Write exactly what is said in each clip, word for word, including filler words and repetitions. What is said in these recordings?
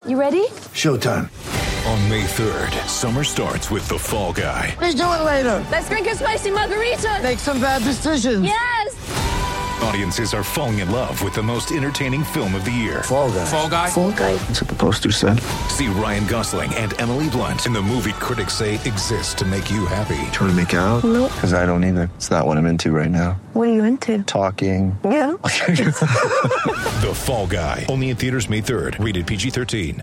You ready? Showtime. On May third, summer starts with The Fall Guy. Let's do it later. Let's drink a spicy margarita. Make some bad decisions. Yes. Audiences are falling in love with the most entertaining film of the year. Fall Guy. Fall Guy? Fall Guy. That's what the poster said. See Ryan Gosling and Emily Blunt in the movie critics say exists to make you happy. Trying to make it out? Nope. Because I don't either. It's not what I'm into right now. What are you into? Talking. Yeah. The Fall Guy. Only in theaters May third. Rated P G thirteen.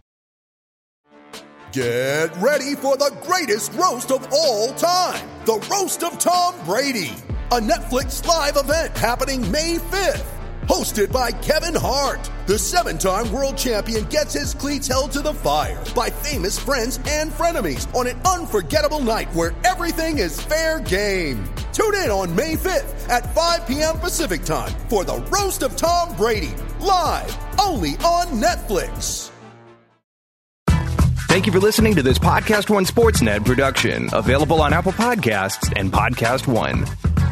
Get ready for the greatest roast of all time. The Roast of Tom Brady. A Netflix live event happening May fifth. Hosted by Kevin Hart. The seven-time world champion gets his cleats held to the fire by famous friends and frenemies on an unforgettable night where everything is fair game. Tune in on May fifth at five p.m. Pacific time for the Roast of Tom Brady. Live only on Netflix. Thank you for listening to this Podcast One Sportsnet production, available on Apple Podcasts and Podcast One.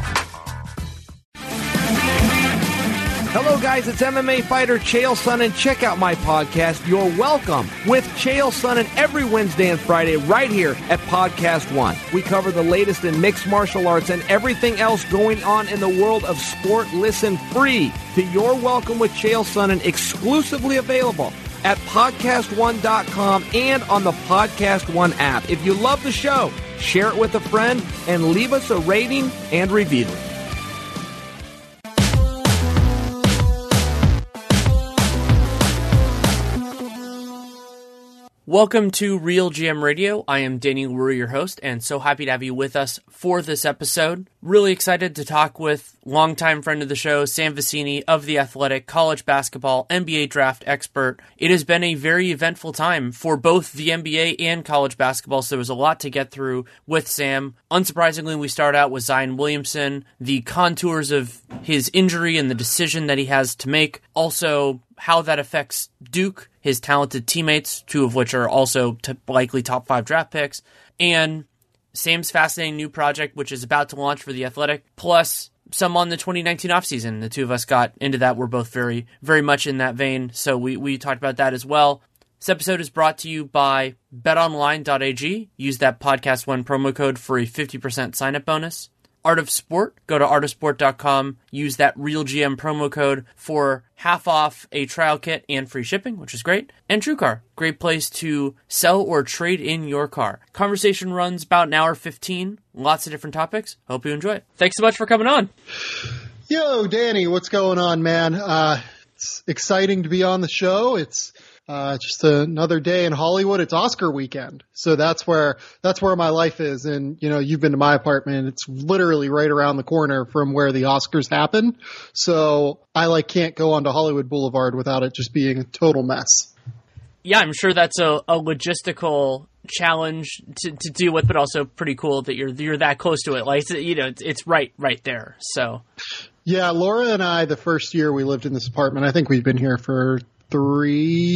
Hello, guys. It's M M A fighter Chael Sonnen. Check out my podcast, You're Welcome, with Chael Sonnen every Wednesday and Friday right here at Podcast One. We cover the latest in mixed martial arts and everything else going on in the world of sport. Listen free to You're Welcome with Chael Sonnen, exclusively available at podcast one dot com and on the Podcast One app. If you love the show, share it with a friend and leave us a rating and review. Welcome to Real G M Radio. I am Danny Leroux, your host, and so happy to have you with us for this episode. Really excited to talk with longtime friend of the show, Sam Vecenie of The Athletic, college basketball, N B A draft expert. It has been a very eventful time for both the N B A and college basketball, so there was a lot to get through with Sam. Unsurprisingly, we start out with Zion Williamson, the contours of his injury and the decision that he has to make. Also, how that affects Duke, his talented teammates, two of which are also t- likely top five draft picks, and Sam's fascinating new project, which is about to launch for The Athletic, plus some on the twenty nineteen offseason. The two of us got into that. We're both very, very much in that vein, so we, we talked about that as well. This episode is brought to you by bet online dot a g. Use that Podcast One promo code for a fifty percent sign-up bonus. Art of Sport, go to art of sport dot com, use that RealGM promo code for half off a trial kit and free shipping, which is great. And TrueCar, great place to sell or trade in your car. Conversation runs about an hour fifteen, lots of different topics. Hope you enjoy it. Thanks so much for coming on. Yo, Danny, what's going on, man? Uh, it's exciting to be on the show. It's Uh, just another day in Hollywood. It's Oscar weekend. So that's where, that's where my life is. And, you know, you've been to my apartment. It's literally right around the corner from where the Oscars happen. So I like can't go onto Hollywood Boulevard without it just being a total mess. Yeah, I'm sure that's a, a logistical challenge to, to deal with, but also pretty cool that you're, you're that close to it. Like, you know, it's, it's right, right there. So. Yeah. Laura and I, the first year we lived in this apartment, I think we've been here for three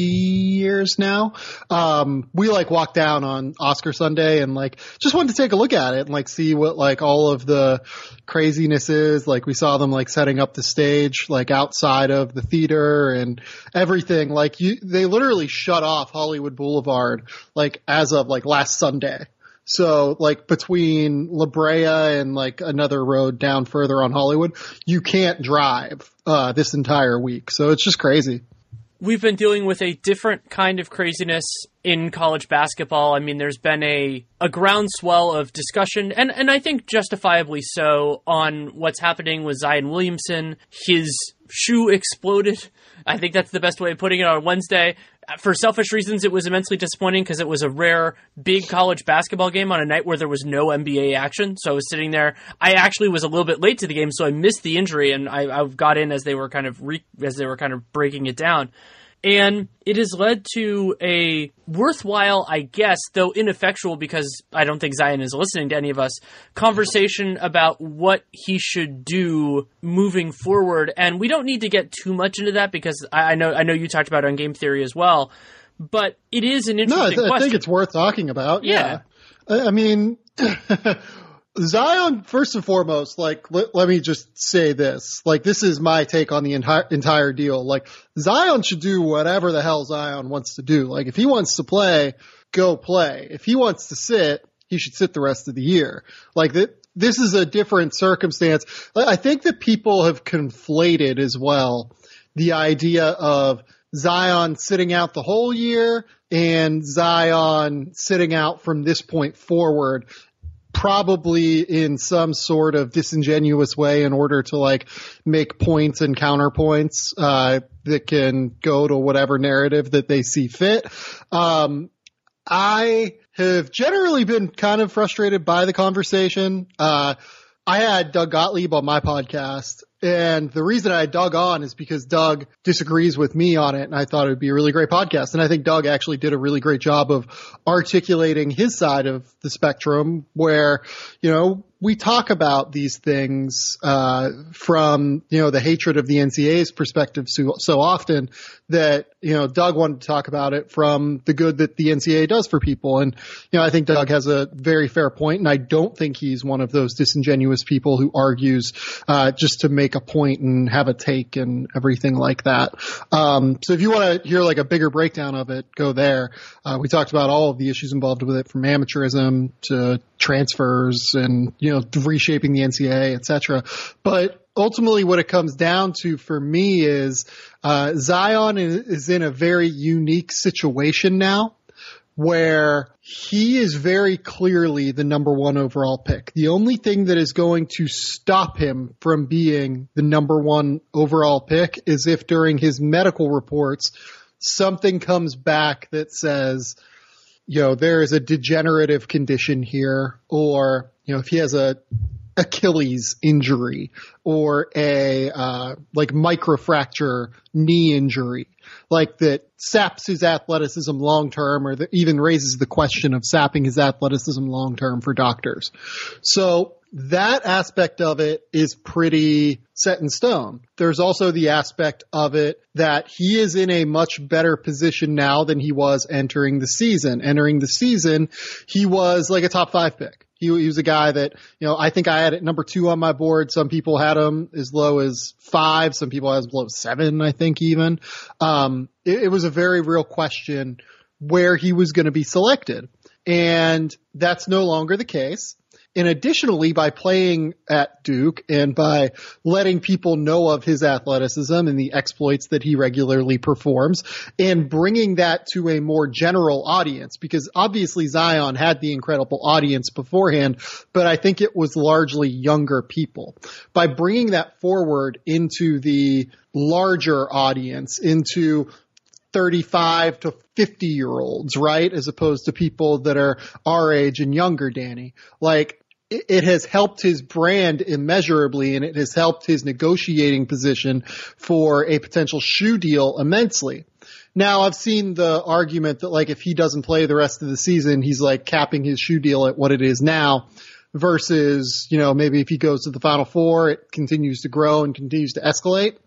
years now. Um, we like walked down on Oscar Sunday and like just wanted to take a look at it and like see what like all of the craziness is. Like we saw them like setting up the stage like outside of the theater and everything. Like you, they literally shut off Hollywood Boulevard like as of like last Sunday. So like between La Brea and like another road down further on Hollywood, you can't drive uh, this entire week. So it's just crazy. We've been dealing with a different kind of craziness in college basketball. I mean, there's been a, a groundswell of discussion, and, and I think justifiably so, on what's happening with Zion Williamson. His shoe exploded. I think that's the best way of putting it on Wednesday. For selfish reasons, it was immensely disappointing because it was a rare big college basketball game on a night where there was no N B A action. So I was sitting there. I actually was a little bit late to the game, so I missed the injury, and I, I got in as they were kind of re- as they were kind of breaking it down. And it has led to a worthwhile, I guess, though ineffectual because I don't think Zion is listening to any of us, conversation about what he should do moving forward. And we don't need to get too much into that because I know I know you talked about it on Game Theory as well, but it is an interesting no, I, th- question. I think it's worth talking about. Yeah. yeah. I, I mean, Zion, first and foremost, like, let, let me just say this. Like, this is my take on the entire entire deal. Like, Zion should do whatever the hell Zion wants to do. Like, if he wants to play, go play. If he wants to sit, he should sit the rest of the year. Like, th- this is a different circumstance. I think that people have conflated as well the idea of Zion sitting out the whole year and Zion sitting out from this point forward, probably in some sort of disingenuous way in order to like make points and counterpoints uh, that can go to whatever narrative that they see fit. Um, I have generally been kind of frustrated by the conversation. Uh, I had Doug Gottlieb on my podcast, and the reason I dug on is because Doug disagrees with me on it, and I thought it would be a really great podcast. And I think Doug actually did a really great job of articulating his side of the spectrum where, you know, we talk about these things uh from, you know, the hatred of the N C A A's perspective so, so often that, you know, Doug wanted to talk about it from the good that the N C A A does for people. And, you know, I think Doug has a very fair point, and I don't think he's one of those disingenuous people who argues uh just to make a point and have a take and everything like that. Um so if you want to hear like a bigger breakdown of it, go there. Uh we talked about all of the issues involved with it, from amateurism to transfers and, you know, reshaping the N C A A, et cetera. But ultimately what it comes down to for me is uh, Zion is in a very unique situation now where he is very clearly the number one overall pick. The only thing that is going to stop him from being the number one overall pick is if during his medical reports something comes back that says, you know, there is a degenerative condition here, or, you know, if he has a Achilles injury or a, uh, like microfracture knee injury, like that saps his athleticism long term, or that even raises the question of sapping his athleticism long term for doctors. So that aspect of it is pretty set in stone. There's also the aspect of it that he is in a much better position now than he was entering the season. Entering the season, he was like a top five pick. He, he was a guy that, you know, I think I had at number two on my board. Some people had him as low as five. Some people had as low as seven, I think even. Um, it, it was a very real question where he was going to be selected. And that's no longer the case. And additionally, by playing at Duke and by letting people know of his athleticism and the exploits that he regularly performs and bringing that to a more general audience, because obviously Zion had the incredible audience beforehand, but I think it was largely younger people. By bringing that forward into the larger audience, into thirty-five to fifty year olds, right? As opposed to people that are our age and younger, Danny. Like, it has helped his brand immeasurably, and it has helped his negotiating position for a potential shoe deal immensely. Now, I've seen the argument that, like, if he doesn't play the rest of the season, he's like capping his shoe deal at what it is now, versus, you know, maybe if he goes to the Final Four, it continues to grow and continues to escalate.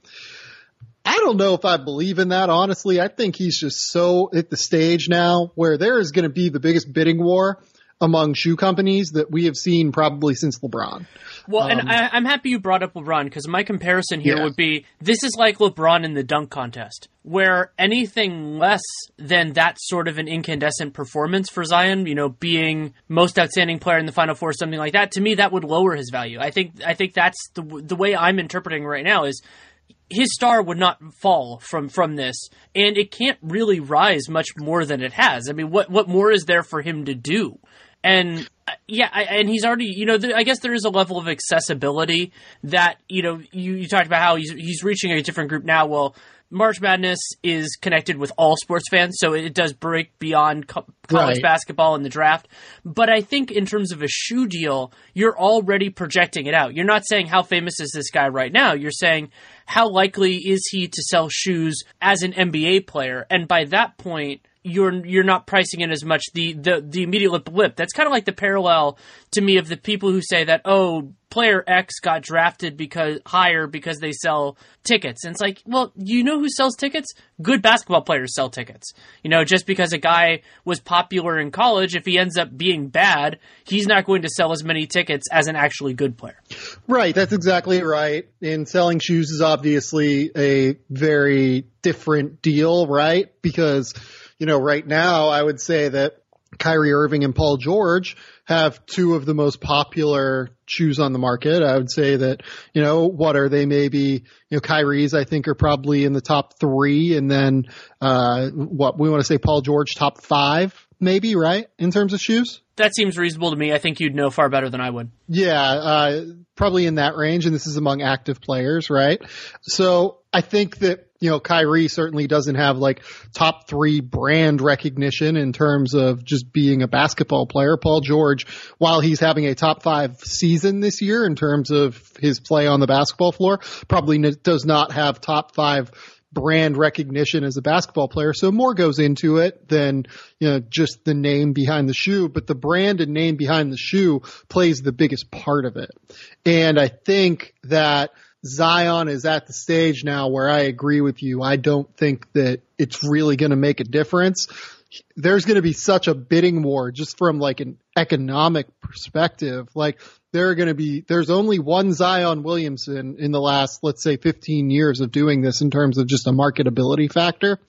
I don't know if I believe in that, honestly. I think he's just so at the stage now where there is going to be the biggest bidding war among shoe companies that we have seen probably since LeBron. Well, um, and I, I'm happy you brought up LeBron, because my comparison here yeah. would be, this is like LeBron in the dunk contest, where anything less than that sort of an incandescent performance for Zion, you know, being most outstanding player in the Final Four, something like that, to me, that would lower his value. I think I think that's the the way I'm interpreting right now is his star would not fall from, from this, and it can't really rise much more than it has. I mean, what what more is there for him to do? And uh, yeah, I, and he's already, you know, th- I guess there is a level of accessibility that, you know, you, you talked about how he's he's reaching a different group now. Well, March Madness is connected with all sports fans, so it does break beyond co- college right. basketball and the draft. But I think in terms of a shoe deal, you're already projecting it out. You're not saying how famous is this guy right now. You're saying how likely is he to sell shoes as an N B A player? And by that point, you're you're not pricing in as much the, the, the immediate blip. That's kind of like the parallel to me of the people who say that, oh, player X got drafted because higher because they sell tickets. And it's like, well, you know who sells tickets? Good basketball players sell tickets. You know, just because a guy was popular in college, if he ends up being bad, he's not going to sell as many tickets as an actually good player. Right. That's exactly right. And selling shoes is obviously a very different deal, right? Because, you know, right now I would say that Kyrie Irving and Paul George have two of the most popular shoes on the market. I would say that, you know, what are they? Maybe, you know, Kyrie's, I think, are probably in the top three. And then, uh, what we want to say, Paul George, top five, maybe, right? In terms of shoes? That seems reasonable to me. I think you'd know far better than I would. Yeah, uh, probably in that range. And this is among active players, right? So I think that, you know, Kyrie certainly doesn't have like top three brand recognition in terms of just being a basketball player. Paul George, while he's having a top five season this year in terms of his play on the basketball floor, probably n- does not have top five brand recognition as a basketball player. So more goes into it than, you know, just the name behind the shoe, but the brand and name behind the shoe plays the biggest part of it. And I think that Zion is at the stage now where I agree with you. I don't think that it's really going to make a difference. There's going to be such a bidding war just from like an economic perspective. Like there are going to be, there's only one Zion Williamson in the last, let's say fifteen years of doing this in terms of just a marketability factor.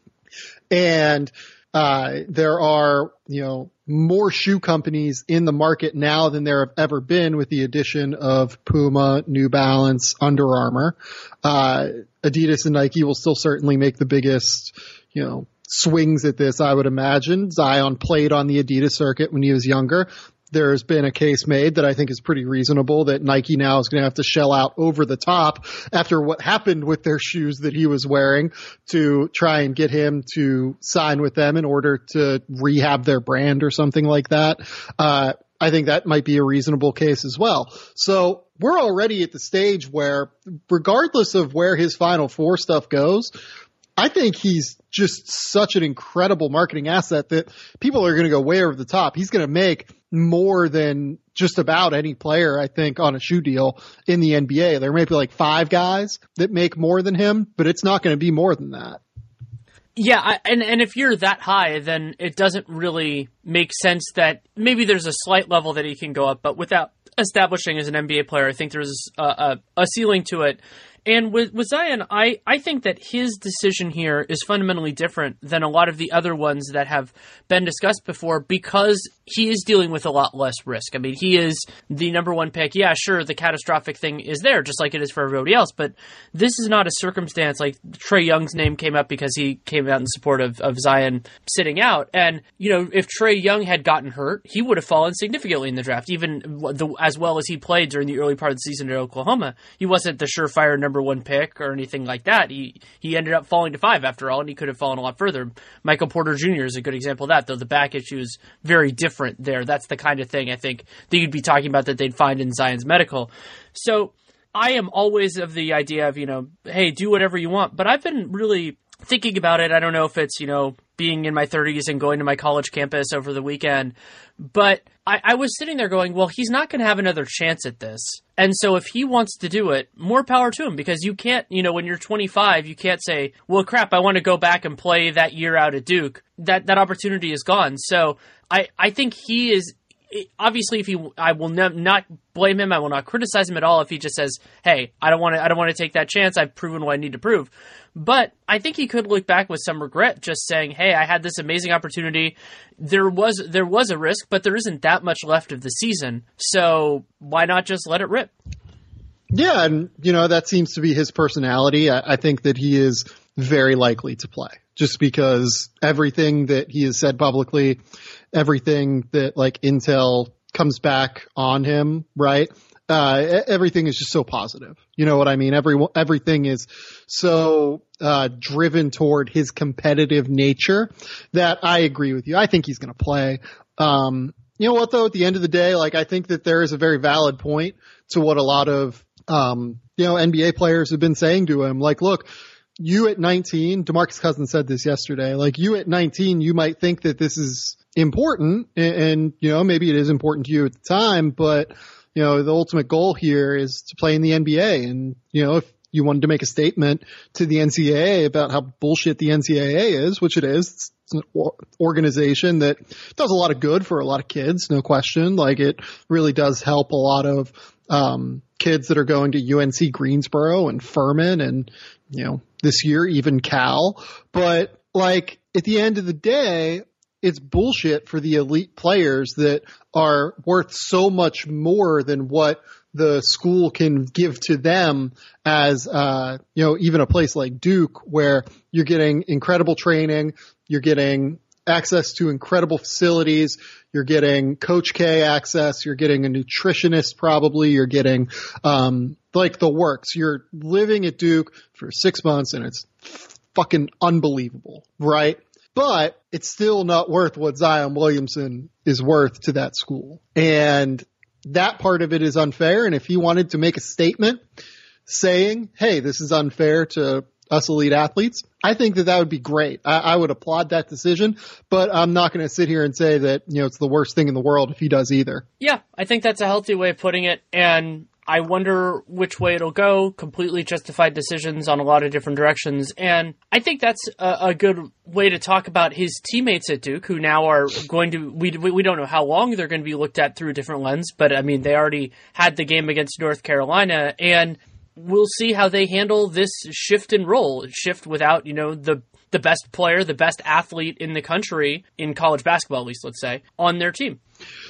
And Uh, there are, you know, more shoe companies in the market now than there have ever been with the addition of Puma, New Balance, Under Armour. Uh, Adidas and Nike will still certainly make the biggest, you know, swings at this, I would imagine. Zion played on the Adidas circuit when he was younger. There's been a case made that I think is pretty reasonable that Nike now is going to have to shell out over the top after what happened with their shoes that he was wearing to try and get him to sign with them in order to rehab their brand or something like that. Uh, I think that might be a reasonable case as well. So we're already at the stage where regardless of where his Final Four stuff goes, I think he's just such an incredible marketing asset that people are going to go way over the top. He's going to make more than just about any player, I think, on a shoe deal in the N B A. There may be like five guys that make more than him, but it's not going to be more than that. Yeah, I, and, and if you're that high, then it doesn't really make sense that maybe there's a slight level that he can go up, but without establishing as an N B A player, I think there's a, a, a ceiling to it. And with, with Zion, I, I think that his decision here is fundamentally different than a lot of the other ones that have been discussed before because he is dealing with a lot less risk. I mean, he is the number one pick. Yeah, sure, the catastrophic thing is there, just like it is for everybody else, but this is not a circumstance like Trae Young's name came up because he came out in support of, of Zion sitting out. And, you know, if Trae Young had gotten hurt, he would have fallen significantly in the draft, even the, as well as he played during the early part of the season at Oklahoma. He wasn't the surefire number number one pick or anything like that. He he ended up falling to five after all, and he could have fallen a lot further. Michael Porter Junior is a good example of that, though the back issue is very different there. That's the kind of thing I think that you'd be talking about that they'd find in Zion's medical. So I am always of the idea of, you know, hey, do whatever you want. But I've been really thinking about it. I don't know if it's, you know, being in my thirties and going to my college campus over the weekend, but I, I was sitting there going, well, he's not going to have another chance at this. And so if he wants to do it, more power to him, because you can't, you know, when you're twenty-five, you can't say, well, crap, I want to go back and play that year out at Duke. That that opportunity is gone. So I, I think he is, obviously, if he, I will ne- not blame him. I will not criticize him at all if he just says, hey, I don't want to, I don't want to take that chance. I've proven what I need to prove. But I think he could look back with some regret, just saying, hey, I had this amazing opportunity. There was, there was a risk, but there isn't that much left of the season. So why not just let it rip? Yeah. And, you know, that seems to be his personality. I, I think that he is very likely to play just because everything that he has said publicly, everything that like Intel comes back on him, right? Uh, everything is just so positive. You know what I mean? Every, everything is so, uh, driven toward his competitive nature that I agree with you. I think he's going to play. Um, you know what though? At the end of the day, like I think that there is a very valid point to what a lot of, um, you know, N B A players have been saying to him. Like, look, you at nineteen, DeMarcus Cousins said this yesterday, like you at nineteen, you might think that this is important and, and, you know, maybe it is important to you at the time, but, you know, the ultimate goal here is to play in the N B A. And, you know, if you wanted to make a statement to the N C double A about how bullshit the N C double A is, which it is, it's, it's an organization that does a lot of good for a lot of kids, no question. Like it really does help a lot of, um, kids that are going to U N C Greensboro and Furman and, you know, this year even Cal. But like at the end of the day, it's bullshit for the elite players that are worth so much more than what the school can give to them as, uh, you know, even a place like Duke where you're getting incredible training, you're getting access to incredible facilities, you're getting Coach K access, you're getting a nutritionist probably, you're getting, um, like the works. You're living at Duke for six months and it's fucking unbelievable, right? But it's still not worth what Zion Williamson is worth to that school. And that part of it is unfair. And if he wanted to make a statement saying, hey, this is unfair to us elite athletes, I think that that would be great. I, I would applaud that decision, but I'm not going to sit here and say that, you know, it's the worst thing in the world if he does either. Yeah, I think that's a healthy way of putting it. And I wonder which way it'll go. Completely justified decisions on a lot of different directions. And I think that's a, a good way to talk about his teammates at Duke, who now are going to, we, we don't know how long they're going to be looked at through a different lens, but I mean, they already had the game against North Carolina, and we'll see how they handle this shift in role, shift without, you know, the the best player, the best athlete in the country, in college basketball at least, let's say, on their team.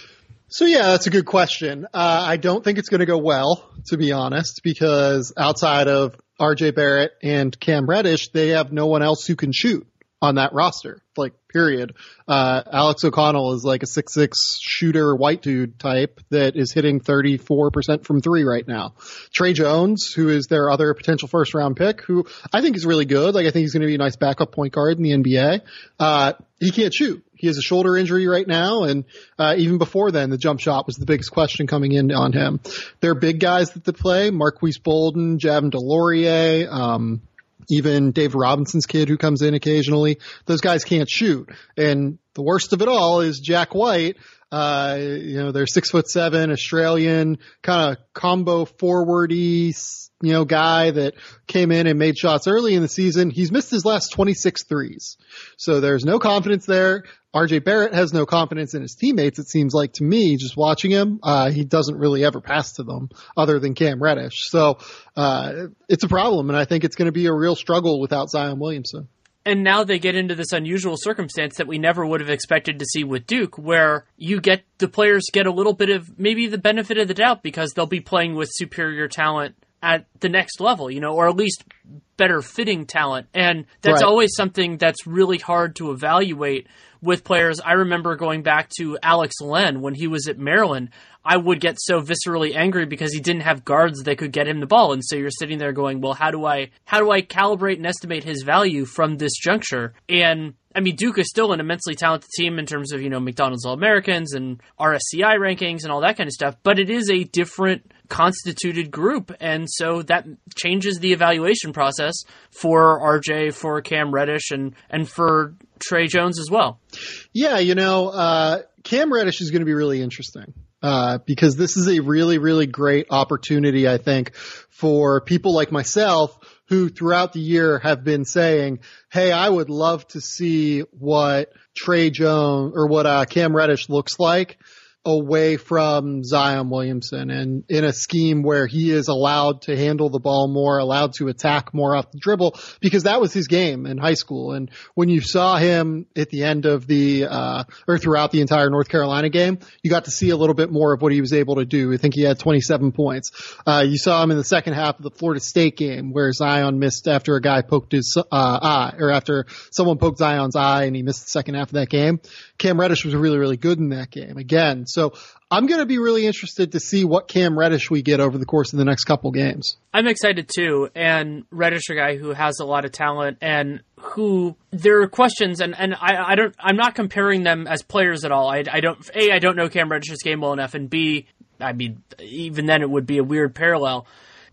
So yeah, that's a good question. Uh, I don't think it's going to go well, to be honest, because outside of R J Barrett and Cam Reddish, they have no one else who can shoot on that roster, like, period. Uh, Alex O'Connell is like a six six shooter white dude type that is hitting thirty-four percent from three right now. Trey Jones, who is their other potential first round pick, who I think is really good. Like, I think he's going to be a nice backup point guard in the N B A. Uh, he can't shoot. He has a shoulder injury right now. And, uh, even before then, the jump shot was the biggest question coming in on him. They're big guys that they play. Marquise Bolden, Javin DeLaurier, um, even Dave Robinson's kid who comes in occasionally. Those guys can't shoot. And the worst of it all is Jack White. Uh, you know, they're six foot seven Australian kind of combo forward-y, you know, guy that came in and made shots early in the season. He's missed his last twenty-six threes. So there's no confidence there. R J Barrett has no confidence in his teammates, it seems like to me, just watching him. Uh, he doesn't really ever pass to them other than Cam Reddish. So, uh, it's a problem, and I think it's going to be a real struggle without Zion Williamson. And now they get into this unusual circumstance that we never would have expected to see with Duke, where you get the players get a little bit of maybe the benefit of the doubt because they'll be playing with superior talent at the next level, you know, or at least better fitting talent. And that's right. Always something that's really hard to evaluate with players. I remember going back to Alex Len when he was at Maryland. I would get so viscerally angry because he didn't have guards that could get him the ball. And so you're sitting there going, well, how do I, how do I calibrate and estimate his value from this juncture? And I mean, Duke is still an immensely talented team in terms of, you know, McDonald's All-Americans and R S C I rankings and all that kind of stuff, but it is a different constituted group. And so that changes the evaluation process for R J, for Cam Reddish, and, and for Trey Jones as well. Yeah, you know, uh, Cam Reddish is going to be really interesting. Uh, because this is a really, really great opportunity, I think, for people like myself who throughout the year have been saying, hey, I would love to see what Trey Jones or what uh, Cam Reddish looks like away from Zion Williamson and in a scheme where he is allowed to handle the ball more, allowed to attack more off the dribble, because that was his game in high school. And when you saw him at the end of the, uh, or throughout the entire North Carolina game, you got to see a little bit more of what he was able to do. I think he had twenty-seven points. Uh, you saw him in the second half of the Florida State game where Zion missed after a guy poked his, uh, eye, or after someone poked Zion's eye and he missed the second half of that game. Cam Reddish was really, really good in that game again. So I'm going to be really interested to see what Cam Reddish we get over the course of the next couple games. I'm excited too. And Reddish, a guy who has a lot of talent and who there are questions, and, and I, I don't, I'm not comparing them as players at all. I, I don't, A, I don't know Cam Reddish's game well enough, and B, I mean, even then it would be a weird parallel.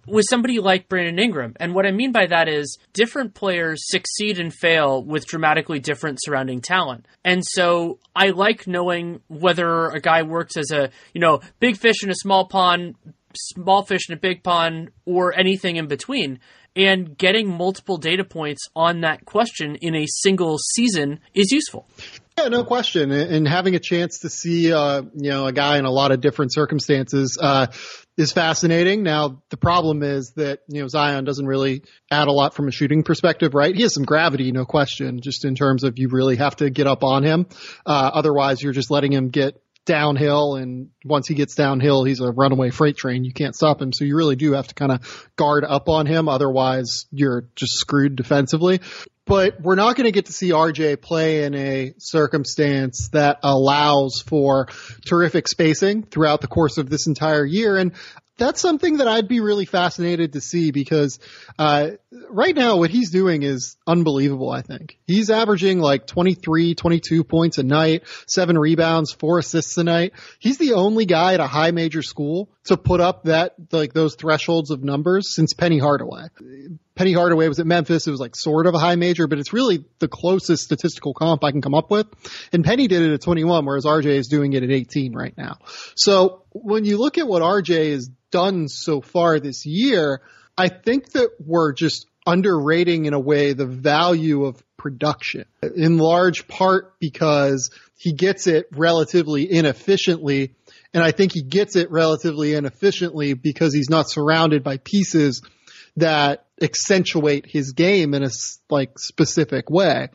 with somebody like Brandon Ingram. And what I mean by that is different players succeed and fail with dramatically different surrounding talent. And so I like knowing whether a guy works as a, you know, big fish in a small pond, small fish in a big pond, or anything in between. And getting multiple data points on that question in a single season is useful. Yeah, no question. And having a chance to see, uh, you know, a guy in a lot of different circumstances, uh, is fascinating. Now, the problem is that, you know, Zion doesn't really add a lot from a shooting perspective, right? He has some gravity, no question, just in terms of you really have to get up on him. Uh, otherwise you're just letting him get downhill, and once he gets downhill, he's a runaway freight train. You can't stop him. So you really do have to kind of guard up on him. Otherwise, you're just screwed defensively. But we're not going to get to see R J play in a circumstance that allows for terrific spacing throughout the course of this entire year. And that's something that I'd be really fascinated to see, because uh right now what he's doing is unbelievable, I think. He's averaging like twenty-three, twenty-two points a night, seven rebounds, four assists a night. He's the only guy at a high major school to put up that, like, those thresholds of numbers since Penny Hardaway. Penny Hardaway was at Memphis. It was like sort of a high major, but it's really the closest statistical comp I can come up with. And Penny did it at twenty-one, whereas R J is doing it at eighteen right now. So when you look at what R J has done so far this year, I think that we're just underrating in a way the value of production, in large part because he gets it relatively inefficiently. And I think he gets it relatively inefficiently because he's not surrounded by pieces that accentuate his game in a like specific way.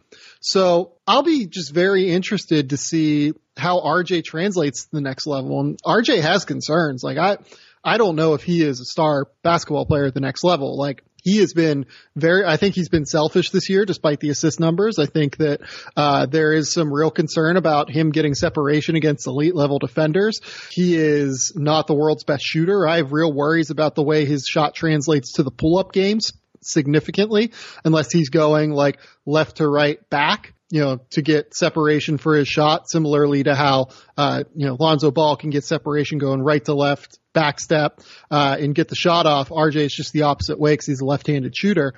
So I'll be just very interested to see how R J translates to the next level. And R J has concerns. Like I, I don't know if he is a star basketball player at the next level. Like he has been very, I think he's been selfish this year despite the assist numbers. I think that, uh, there is some real concern about him getting separation against elite level defenders. He is not the world's best shooter. I have real worries about the way his shot translates to the pull-up games significantly, unless he's going like left to right back, you know, to get separation for his shot, similarly to how, uh, you know, Lonzo Ball can get separation going right to left, back step, uh, and get the shot off. R J is just the opposite way because he's a left-handed shooter.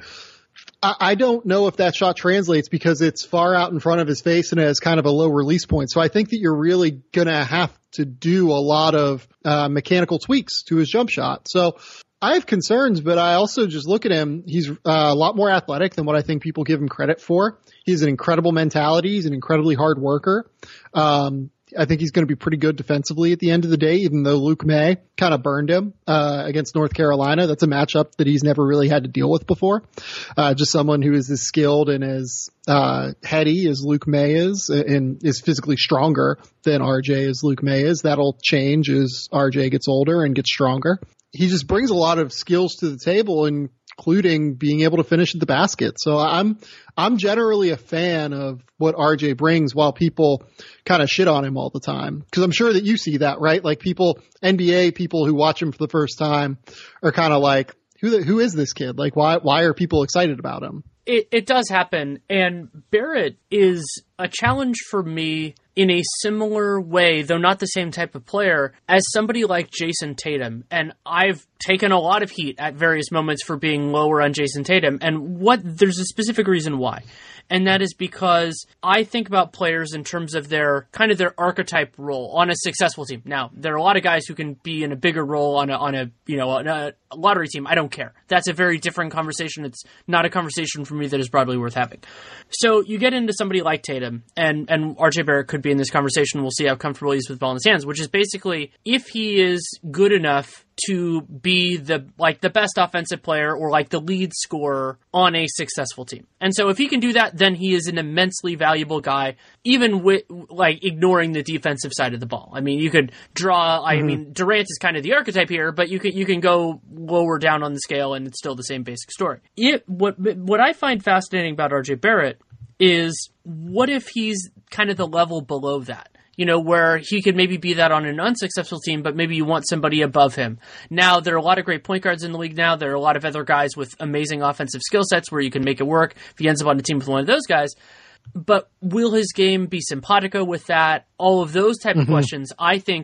I, I don't know if that shot translates because it's far out in front of his face and it has kind of a low release point. So I think that you're really going to have to do a lot of, uh, mechanical tweaks to his jump shot. So I have concerns, but I also just look at him. He's uh, a lot more athletic than what I think people give him credit for. He has an incredible mentality. He's an incredibly hard worker. Um, I think he's going to be pretty good defensively at the end of the day, even though Luke May kind of burned him uh, against North Carolina. That's a matchup that he's never really had to deal with before. Uh, just someone who is as skilled and as uh, heady as Luke May is and is physically stronger than R J as Luke May is. That'll change as R J gets older and gets stronger. He just brings a lot of skills to the table, including being able to finish at the basket. So I'm, I'm generally a fan of what R J brings while people kind of shit on him all the time. Cause I'm sure that you see that, right? Like people, N B A people who watch him for the first time are kind of like, who, the, who is this kid? Like why, why are people excited about him? It, it does happen. And Barrett is a challenge for me in a similar way, though not the same type of player, as somebody like Jason Tatum. And I've taken a lot of heat at various moments for being lower on Jason Tatum. And what there's a specific reason why. And that is because I think about players in terms of their kind of their archetype role on a successful team. Now, there are a lot of guys who can be in a bigger role on a, on a, you know, on a lottery team. I don't care. That's a very different conversation. It's not a conversation for me that is broadly worth having. So you get into somebody like Tatum, and, and R J Barrett could be in this conversation. We'll see how comfortable he is with the ball in his hands, which is basically if he is good enough to be the like the best offensive player or like the lead scorer on a successful team. And so if he can do that, then he is an immensely valuable guy, even with like ignoring the defensive side of the ball. I mean, you could draw, mm-hmm. I mean, Durant is kind of the archetype here, but you can, you can go lower down on the scale and it's still the same basic story. It, what, what I find fascinating about R J Barrett is what if he's kind of the level below that? You know, where he could maybe be that on an unsuccessful team, but maybe you want somebody above him. Now, there are a lot of great point guards in the league now. There are a lot of other guys with amazing offensive skill sets where you can make it work if he ends up on a team with one of those guys. But will his game be simpatico with that? All of those type mm-hmm. of questions, I think,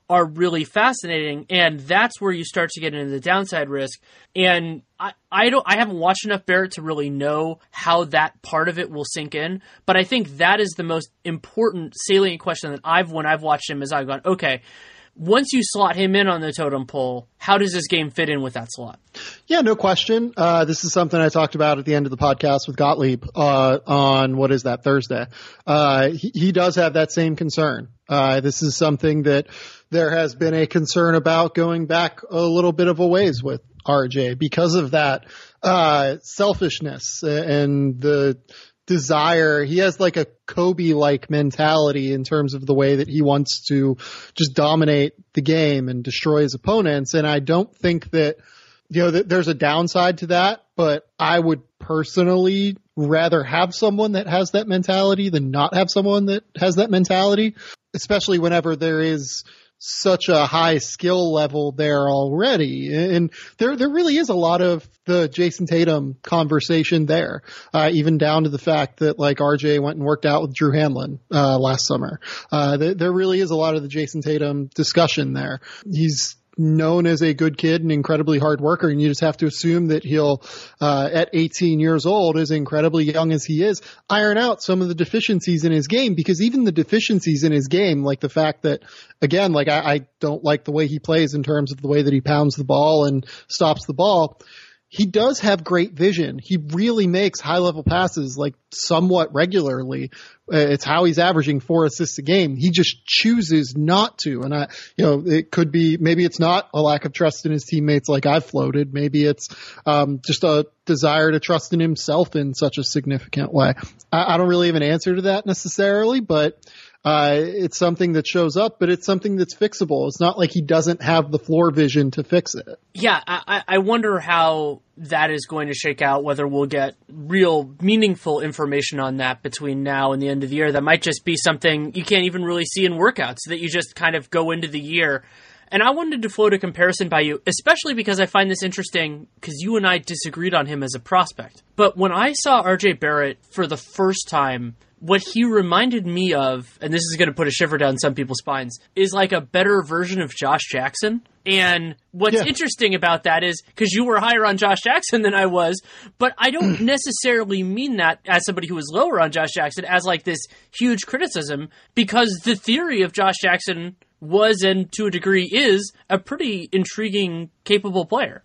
are really fascinating, and that's where you start to get into the downside risk. And I, I don't I haven't watched enough Barrett to really know how that part of it will sink in, but I think that is the most important salient question that I've when I've watched him is I've gone, okay, once you slot him in on the totem pole, how does this game fit in with that slot? Yeah, no question. Uh, this is something I talked about at the end of the podcast with Gottlieb uh, on, what is that, Thursday. Uh, he, he does have that same concern. Uh, this is something that there has been a concern about going back a little bit of a ways with R J because of that uh, selfishness and the desire. He has like a Kobe-like mentality in terms of the way that he wants to just dominate the game and destroy his opponents. And I don't think that, you know, that there's a downside to that, but I would personally rather have someone that has that mentality than not have someone that has that mentality, especially whenever there is such a high skill level there already. And there, there really is a lot of the Jason Tatum conversation there, uh, even down to the fact that like R J went and worked out with Drew Hanlon, uh, last summer. Uh, there, there really is a lot of the Jason Tatum discussion there. He's known as a good kid and incredibly hard worker, and you just have to assume that he'll, uh, at eighteen years old, as incredibly young as he is, iron out some of the deficiencies in his game, because even the deficiencies in his game, like the fact that, again, like I, I don't like the way he plays in terms of the way that he pounds the ball and stops the ball. He does have great vision. He really makes high-level passes like somewhat regularly. Uh, it's how he's averaging four assists a game. He just chooses not to. And I, you know, it could be, maybe it's not a lack of trust in his teammates like I've floated. Maybe it's um, just a desire to trust in himself in such a significant way. I, I don't really have an answer to that necessarily, but Uh, it's something that shows up, but it's something that's fixable. It's not like he doesn't have the floor vision to fix it. Yeah, I, I wonder how that is going to shake out, whether we'll get real meaningful information on that between now and the end of the year. That might just be something you can't even really see in workouts, that you just kind of go into the year. And I wanted to float a comparison by you, especially because I find this interesting because you and I disagreed on him as a prospect. But when I saw R J Barrett for the first time, what he reminded me of, and this is going to put a shiver down some people's spines, is like a better version of Josh Jackson. And what's yeah. interesting about that is, because you were higher on Josh Jackson than I was, but I don't necessarily mean that as somebody who was lower on Josh Jackson as like this huge criticism, because the theory of Josh Jackson was, and to a degree is, a pretty intriguing, capable player.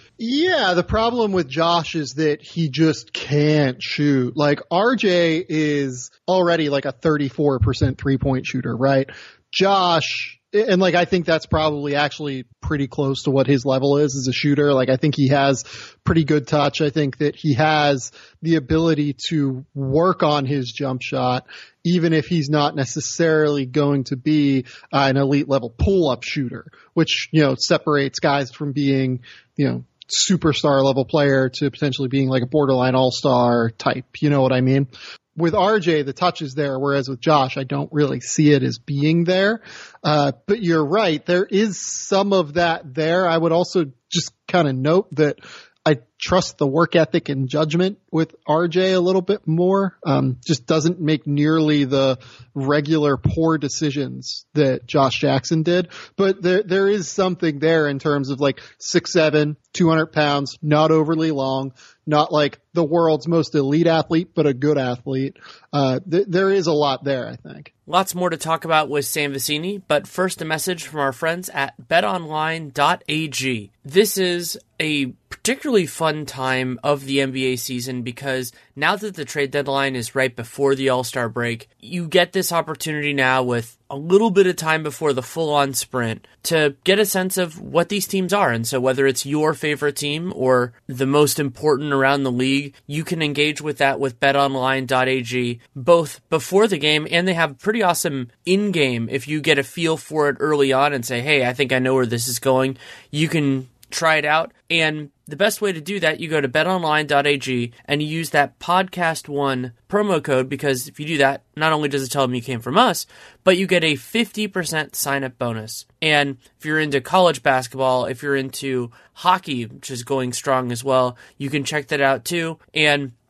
Yeah, the problem with Josh is that he just can't shoot. Like, R J is already like a thirty-four percent three-point shooter, right? Josh, and like, I think that's probably actually pretty close to what his level is as a shooter. Like, I think he has pretty good touch. I think that he has the ability to work on his jump shot, even if he's not necessarily going to be uh, an elite level pull-up shooter, which, you know, separates guys from being, you know, superstar level player to potentially being like a borderline all-star type. You know what I mean? With R J, the touch is there, whereas with Josh, I don't really see it as being there. Uh, but you're right. There is some of that there. I would also just kind of note that I trust the work ethic and judgment with R J a little bit more. Um, just doesn't make nearly the regular poor decisions that Josh Jackson did. But there, there is something there in terms of like six seven, two hundred pounds, not overly long, not like the world's most elite athlete, but a good athlete. Uh, th- there is a lot there, I think. Lots more to talk about with Sam Vecenie, but first a message from our friends at bet online dot a g. This is a particularly fun time of the N B A season because now that the trade deadline is right before the All-Star break, you get this opportunity now with a little bit of time before the full-on sprint to get a sense of what these teams are. And so whether it's your favorite team or the most important around the league, you can engage with that with bet online dot a g, both before the game, and they have pretty awesome in-game. If you get a feel for it early on and say, hey, I think I know where this is going, you can try it out. And the best way to do that, you go to bet online dot a g and you use that podcast one promo code, because if you do that, not only does it tell them you came from us, but you get a fifty percent sign-up bonus. And if you're into college basketball, if you're into hockey, which is going strong as well, you can check that out too. And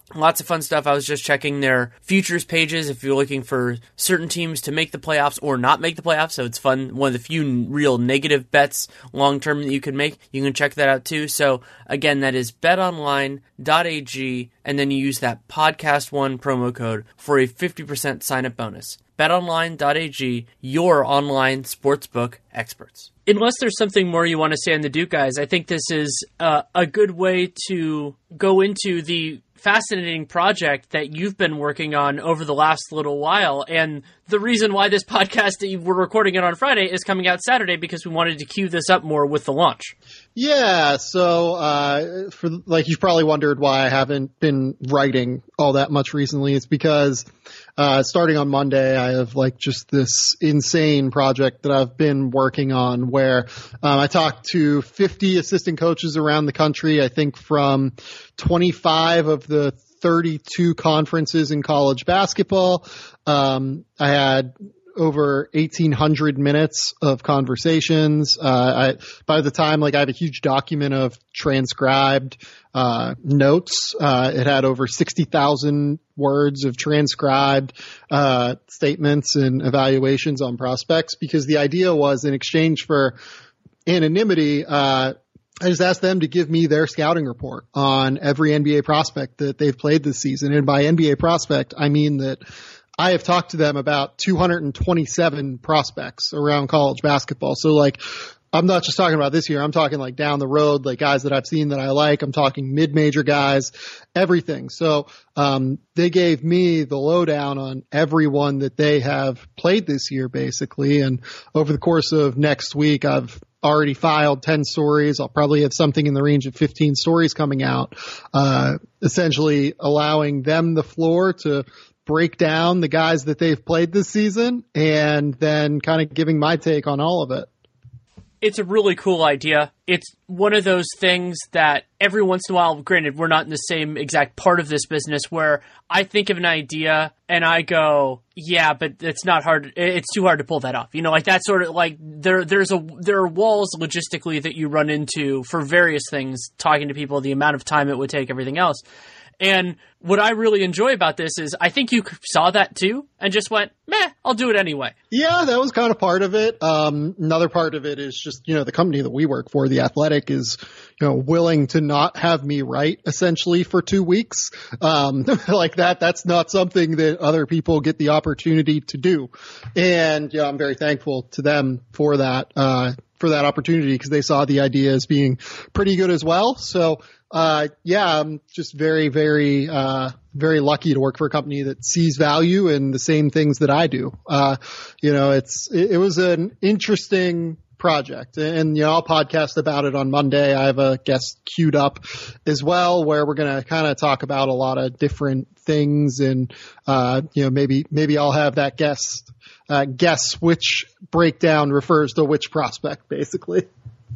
Lots of fun stuff. I was just checking their futures pages if you're looking for certain teams to make the playoffs or not make the playoffs. So it's fun. One of the few real negative bets long-term that you can make. You can check that out too. So again, that is bet online dot a g, and then you use that podcast one promo code for a fifty percent sign-up bonus. bet online dot a g, your online sportsbook experts. Unless there's something more you want to say on the Duke guys, I think this is uh, a good way to go into the fascinating project that you've been working on over the last little while. And the reason why this podcast that we're recording it on Friday is coming out Saturday, because we wanted to cue this up more with the launch. Yeah. So, uh, for, like, you've probably wondered why I haven't been writing all that much recently. It's because, uh, starting on Monday, I have like just this insane project that I've been working on where, um, I talked to fifty assistant coaches around the country. I think from twenty-five of the thirty-two conferences in college basketball. Um, I had over eighteen hundred minutes of conversations. Uh, I, by the time, like, I have a huge document of transcribed, uh, notes. Uh, it had over sixty thousand words of transcribed, uh, statements and evaluations on prospects, because the idea was, in exchange for anonymity, uh, I just asked them to give me their scouting report on every N B A prospect that they've played this season. And by N B A prospect, I mean that I have talked to them about two hundred twenty-seven prospects around college basketball. So, like, I'm not just talking about this year. I'm talking like down the road, like guys that I've seen that I like. I'm talking mid-major guys, everything. So, um, they gave me the lowdown on everyone that they have played this year, basically. And over the course of next week, I've already filed ten stories. I'll probably have something in the range of fifteen stories coming out, uh, essentially allowing them the floor to break down the guys that they've played this season and then kind of giving my take on all of it. It's a really cool idea. It's one of those things that every once in a while, granted, we're not in the same exact part of this business, where I think of an idea and I go, yeah, but it's not hard. It's too hard to pull that off. You know, like that sort of like there, there's a, there are walls logistically that you run into for various things, talking to people, the amount of time it would take, everything else. And what I really enjoy about this is I think you saw that too and just went, meh, I'll do it anyway. Yeah, that was kind of part of it. Um, another part of it is just, you know, the company that we work for, The Athletic, is, you know, willing to not have me write essentially for two weeks. Um, like that, that's not something that other people get the opportunity to do. And, yeah, I'm very thankful to them for that, uh, for that opportunity, because they saw the idea as being pretty good as well. So, Uh, yeah, I'm just very, very, uh, very lucky to work for a company that sees value in the same things that I do. Uh, you know, it's, it, it was an interesting project, and, you know, I'll podcast about it on Monday. I have a guest queued up as well, where we're going to kind of talk about a lot of different things, and, uh, you know, maybe, maybe I'll have that guest, uh, guess which breakdown refers to which prospect, basically.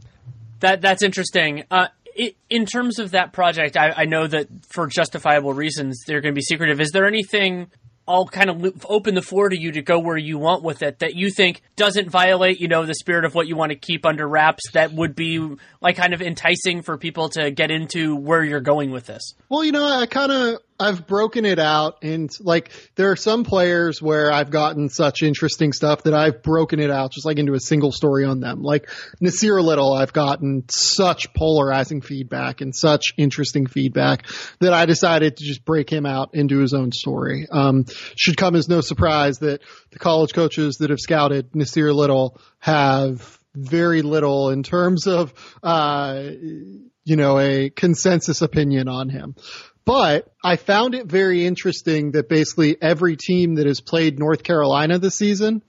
That, that's interesting. Uh, In terms of that project, I, I know that for justifiable reasons, they're going to be secretive. Is there anything, I'll kind of open the floor to you to go where you want with it, that you think doesn't violate, you know, the spirit of what you want to keep under wraps, that would be like kind of enticing for people to get into where you're going with this? Well, you know, I kind of, I've broken it out, and like there are some players where I've gotten such interesting stuff that I've broken it out just like into a single story on them. Like Nasir Little, I've gotten such polarizing feedback and such interesting feedback that I decided to just break him out into his own story. Um, should come as no surprise that the college coaches that have scouted Nasir Little have very little in terms of, uh, you know, a consensus opinion on him. But I found it very interesting that basically every team that has played North Carolina this season,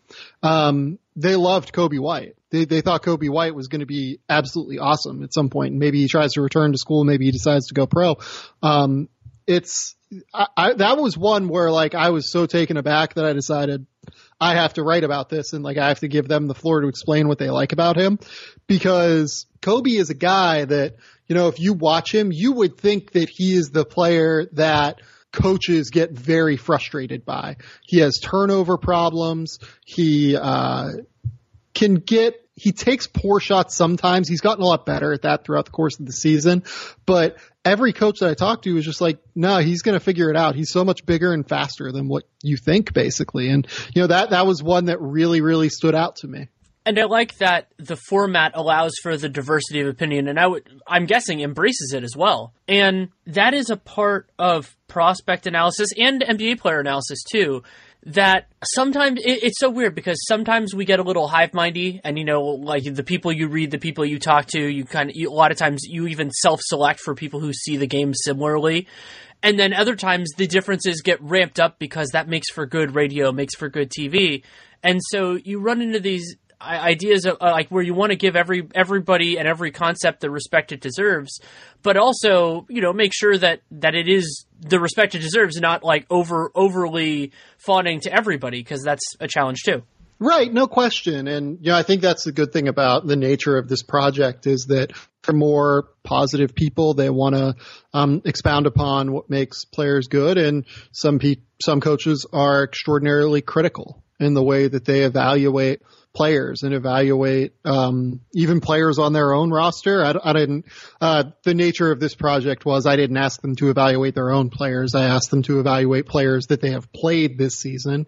um, they loved Kobe White. They, they thought Kobe White was going to be absolutely awesome at some point. And maybe he tries to return to school. Maybe he decides to go pro. Um, it's, I, I, that was one where like I was so taken aback that I decided I have to write about this, and like I have to give them the floor to explain what they like about him, because Kobe is a guy that, you know, if you watch him, you would think that he is the player that coaches get very frustrated by. He has turnover problems. He uh, can get – he takes poor shots sometimes. He's gotten a lot better at that throughout the course of the season. But every coach that I talked to was just like, no, he's going to figure it out. He's so much bigger and faster than what you think, basically. And, you know, that, that was one that really, really stood out to me. And I like that the format allows for the diversity of opinion, and I would, I'm guessing embraces it as well. And that is a part of prospect analysis and N B A player analysis too, that sometimes it, it's so weird because sometimes we get a little hive-mindy, and, you know, like the people you read, the people you talk to, you kind of, you, a lot of times you even self-select for people who see the game similarly. And then other times the differences get ramped up because that makes for good radio, makes for good T V. And so you run into these ideas of uh, like where you want to give every everybody and every concept the respect it deserves, but also, you know, make sure that that it is the respect it deserves, not like over overly fawning to everybody, because that's a challenge too. Right, no question. And, you know, I think that's the good thing about the nature of this project is that for more positive people, they want to um, expound upon what makes players good. And some pe- some coaches are extraordinarily critical in the way that they evaluate players and evaluate um, even players on their own roster. I, I didn't. Uh, the nature of this project was I didn't ask them to evaluate their own players. I asked them to evaluate players that they have played this season.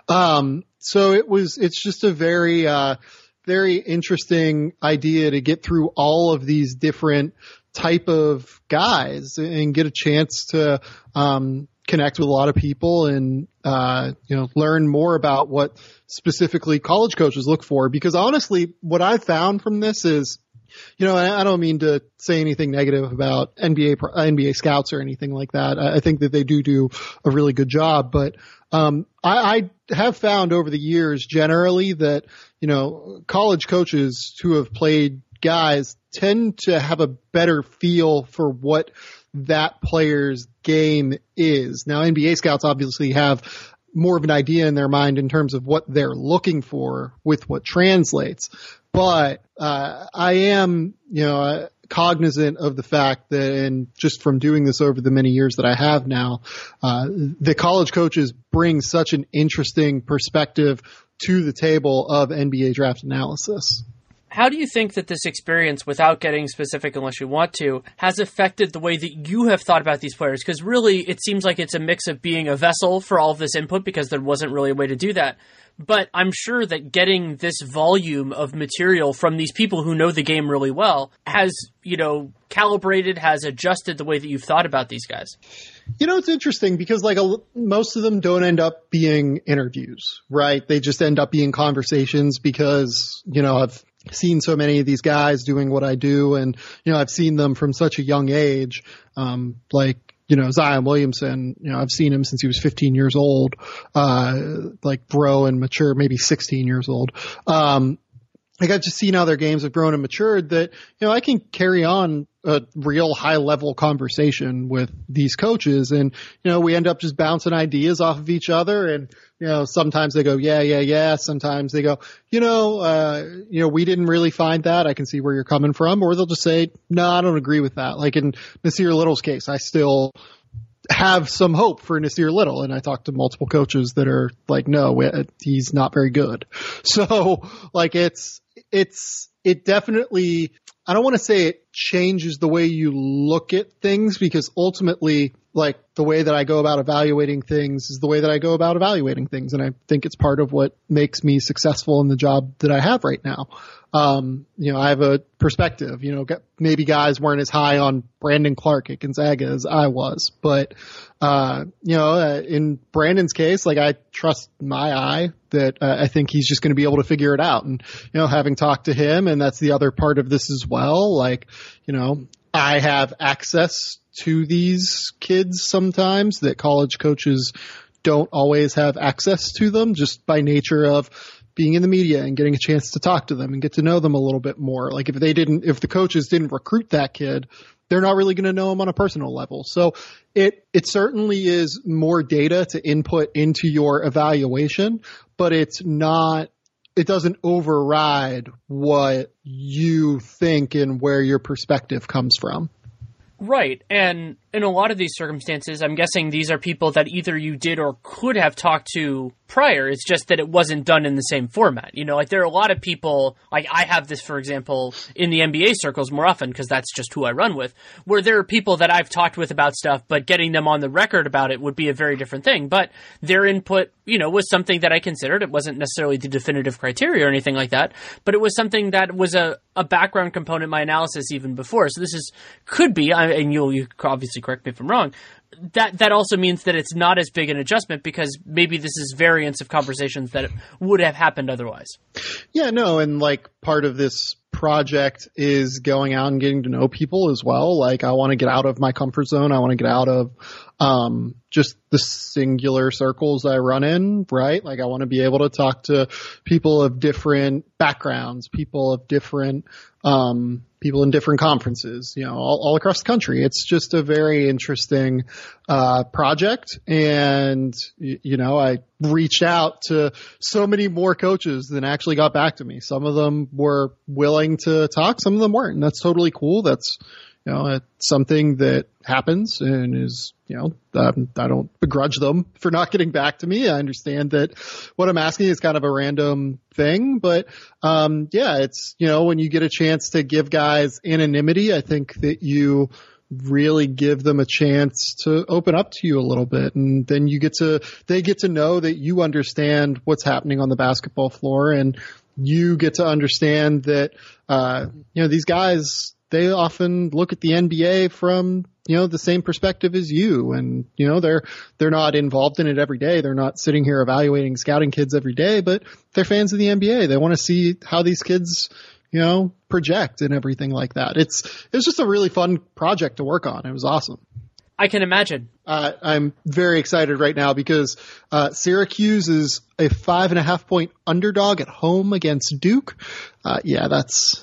Um, so it was. It's just a very, uh, very interesting idea to get through all of these different type of guys and get a chance to um, connect with a lot of people and uh, you know, learn more about what specifically college coaches look for. Because honestly, what I found from this is, you know, I don't mean to say anything negative about N B A N B A scouts or anything like that. I think that they do do a really good job, but um, I, I have found over the years generally that, you know, college coaches who have played guys tend to have a better feel for what that player's game is. Now, N B A scouts obviously have more of an idea in their mind in terms of what they're looking for with what translates. But uh, I am, you know, cognizant of the fact that, and just from doing this over the many years that I have now, uh, the college coaches bring such an interesting perspective to the table of N B A draft analysis. How do you think that this experience, without getting specific unless you want to, has affected the way that you have thought about these players? Because really, it seems like it's a mix of being a vessel for all of this input, because there wasn't really a way to do that. But I'm sure that getting this volume of material from these people who know the game really well has, you know, calibrated, has adjusted the way that you've thought about these guys. You know, it's interesting because like a, most of them don't end up being interviews, right? They just end up being conversations because, you know, I've seen so many of these guys doing what I do, and, you know, I've seen them from such a young age. Um, like, you know, Zion Williamson, you know, I've seen him since he was fifteen years old, uh, like grow and mature, maybe sixteen years old. Um, like I've just seen how their games have grown and matured that, you know, I can carry on a real high level conversation with these coaches, and, you know, we end up just bouncing ideas off of each other. And, you know, sometimes they go, yeah, yeah, yeah. Sometimes they go, you know, uh, you know, we didn't really find that. I can see where you're coming from. Or they'll just say, no, I don't agree with that. Like in Nasir Little's case, I still have some hope for Nasir Little. And I talked to multiple coaches that are like, no, he's not very good. So like it's, it's, it definitely, I don't want to say it changes the way you look at things, because ultimately, like the way that I go about evaluating things is the way that I go about evaluating things. And I think it's part of what makes me successful in the job that I have right now. Um, you know, I have a perspective, you know, maybe guys weren't as high on Brandon Clark at Gonzaga as I was, but, uh, you know, uh, in Brandon's case, like I trust my eye that uh, I think he's just going to be able to figure it out. And, you know, having talked to him, and that's the other part of this as well, like, you know, I have access to these kids sometimes that college coaches don't always have access to them, just by nature of being in the media and getting a chance to talk to them and get to know them a little bit more. Like if they didn't, if the coaches didn't recruit that kid, they're not really going to know him on a personal level. So it, it certainly is more data to input into your evaluation, but it's not, it doesn't override what you think and where your perspective comes from. Right. And in a lot of these circumstances, I'm guessing these are people that either you did or could have talked to prior. It's just that it wasn't done in the same format. You know, like there are a lot of people, like I have this, for example, in the N B A circles more often because that's just who I run with, where there are people that I've talked with about stuff, but getting them on the record about it would be a very different thing. But their input, you know, was something that I considered. It wasn't necessarily the definitive criteria or anything like that, but it was something that was a, a background component in my analysis even before. So this is, could be, and you'll you obviously correct me if I'm wrong, that that also means that it's not as big an adjustment because maybe this is variants of conversations that would have happened otherwise. Yeah, no, and like part of this project is going out and getting to know people as well. Like I want to get out of my comfort zone. I want to get out of um, just the singular circles I run in, right? Like I want to be able to talk to people of different backgrounds, people of different um, people in different conferences, you know, all, all across the country. It's just a very interesting uh, project. And, you know, I reached out to so many more coaches than actually got back to me. Some of them were willing to talk. Some of them weren't. And that's totally cool. That's, you know, it's something that happens and is, you know, um, I don't begrudge them for not getting back to me. I understand that what I'm asking is kind of a random thing, but, um, yeah, it's, you know, when you get a chance to give guys anonymity, I think that you really give them a chance to open up to you a little bit. And then you get to, they get to know that you understand what's happening on the basketball floor, and you get to understand that, uh, you know, these guys, they often look at the N B A from, you know, the same perspective as you. And, you know, they're, they're not involved in it every day. They're not sitting here evaluating scouting kids every day, but they're fans of the N B A. They want to see how these kids, you know, project and everything like that. It's, it was just a really fun project to work on. It was awesome. I can imagine. Uh, I'm very excited right now because uh, Syracuse is a five and a half point underdog at home against Duke. Uh, yeah, that's,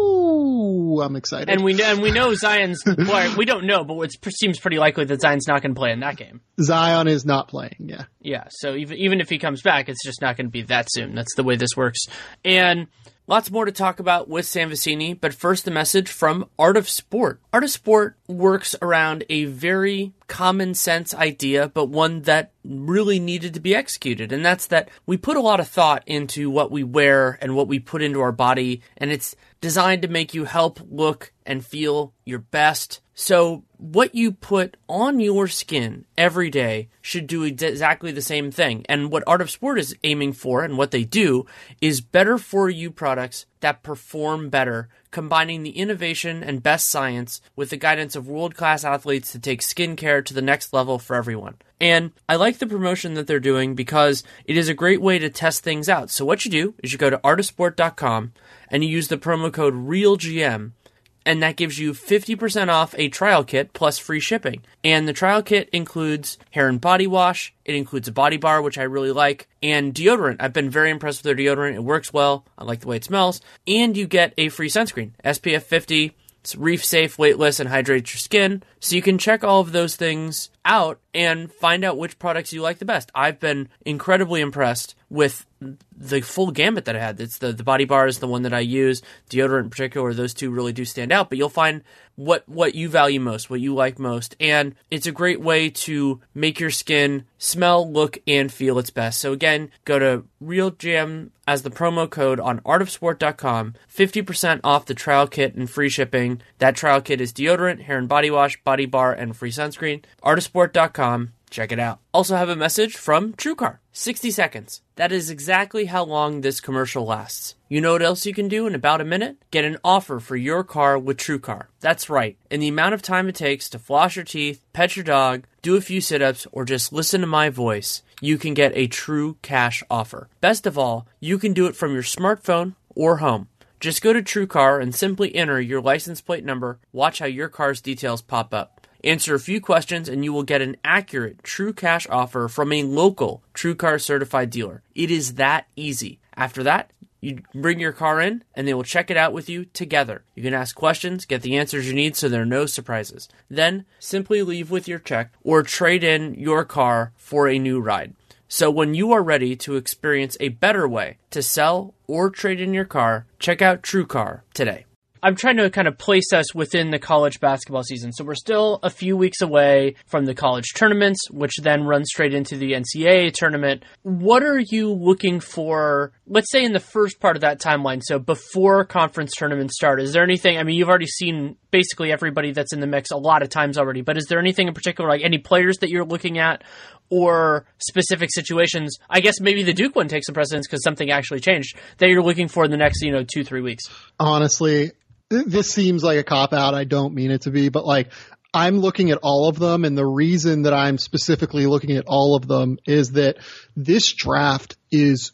whoo, I'm excited. And we know, and we know Zion's, well, we don't know, but it seems pretty likely that Zion's not going to play in that game. Zion is not playing, yeah. Yeah, so even even if he comes back, it's just not going to be that soon. That's the way this works. And lots more to talk about with Sam Vecenie, but first the message from Art of Sport. Art of Sport works around a very common sense idea, but one that really needed to be executed. And that's that we put a lot of thought into what we wear and what we put into our body, and it's designed to make you help look and feel your best. So what you put on your skin every day should do exactly the same thing. And what Art of Sport is aiming for, and what they do, is better for you products that perform better, combining the innovation and best science with the guidance of world-class athletes to take skincare to the next level for everyone. And I like the promotion that they're doing because it is a great way to test things out. So what you do is you go to art of sport dot com and you use the promo code REALGM, and that gives you fifty percent off a trial kit plus free shipping. And the trial kit includes hair and body wash, it includes a body bar, which I really like, and deodorant. I've been very impressed with their deodorant. It works well. I like the way it smells. And you get a free sunscreen, S P F fifty. It's reef safe, weightless, and hydrates your skin. So you can check all of those things out and find out which products you like the best. I've been incredibly impressed with the full gamut that I had. It's the, the body bar is the one that I use. Deodorant in particular, those two really do stand out. But you'll find what, what you value most, what you like most. And it's a great way to make your skin smell, look, and feel its best. So again, go to RealGM as the promo code on art of sport dot com. fifty percent off the trial kit and free shipping. That trial kit is deodorant, hair and body wash, body bar, and free sunscreen. art of sport dot com. Check it out. Also have a message from TrueCar. sixty seconds. That is exactly how long this commercial lasts. You know what else you can do in about a minute? Get an offer for your car with TrueCar. That's right. In the amount of time it takes to floss your teeth, pet your dog, do a few sit-ups, or just listen to my voice, you can get a true cash offer. Best of all, you can do it from your smartphone or home. Just go to TrueCar and simply enter your license plate number. Watch how your car's details pop up. Answer a few questions and you will get an accurate true cash offer from a local TrueCar certified dealer. It is that easy. After that, you bring your car in and they will check it out with you together. You can ask questions, get the answers you need so there are no surprises. Then simply leave with your check or trade in your car for a new ride. So when you are ready to experience a better way to sell or trade in your car, check out TrueCar today. I'm trying to kind of place us within the college basketball season. So we're still a few weeks away from the college tournaments, which then run straight into the N C double A tournament. What are you looking for, let's say in the first part of that timeline, so before conference tournaments start? Is there anything, I mean, you've already seen basically everybody that's in the mix a lot of times already, but is there anything in particular, like any players that you're looking at or specific situations? I guess maybe the Duke one takes some precedence because something actually changed that you're looking for in the next, you know, two, three weeks. Honestly, this seems like a cop-out. I don't mean it to be, but like, I'm looking at all of them, and the reason that I'm specifically looking at all of them is that this draft is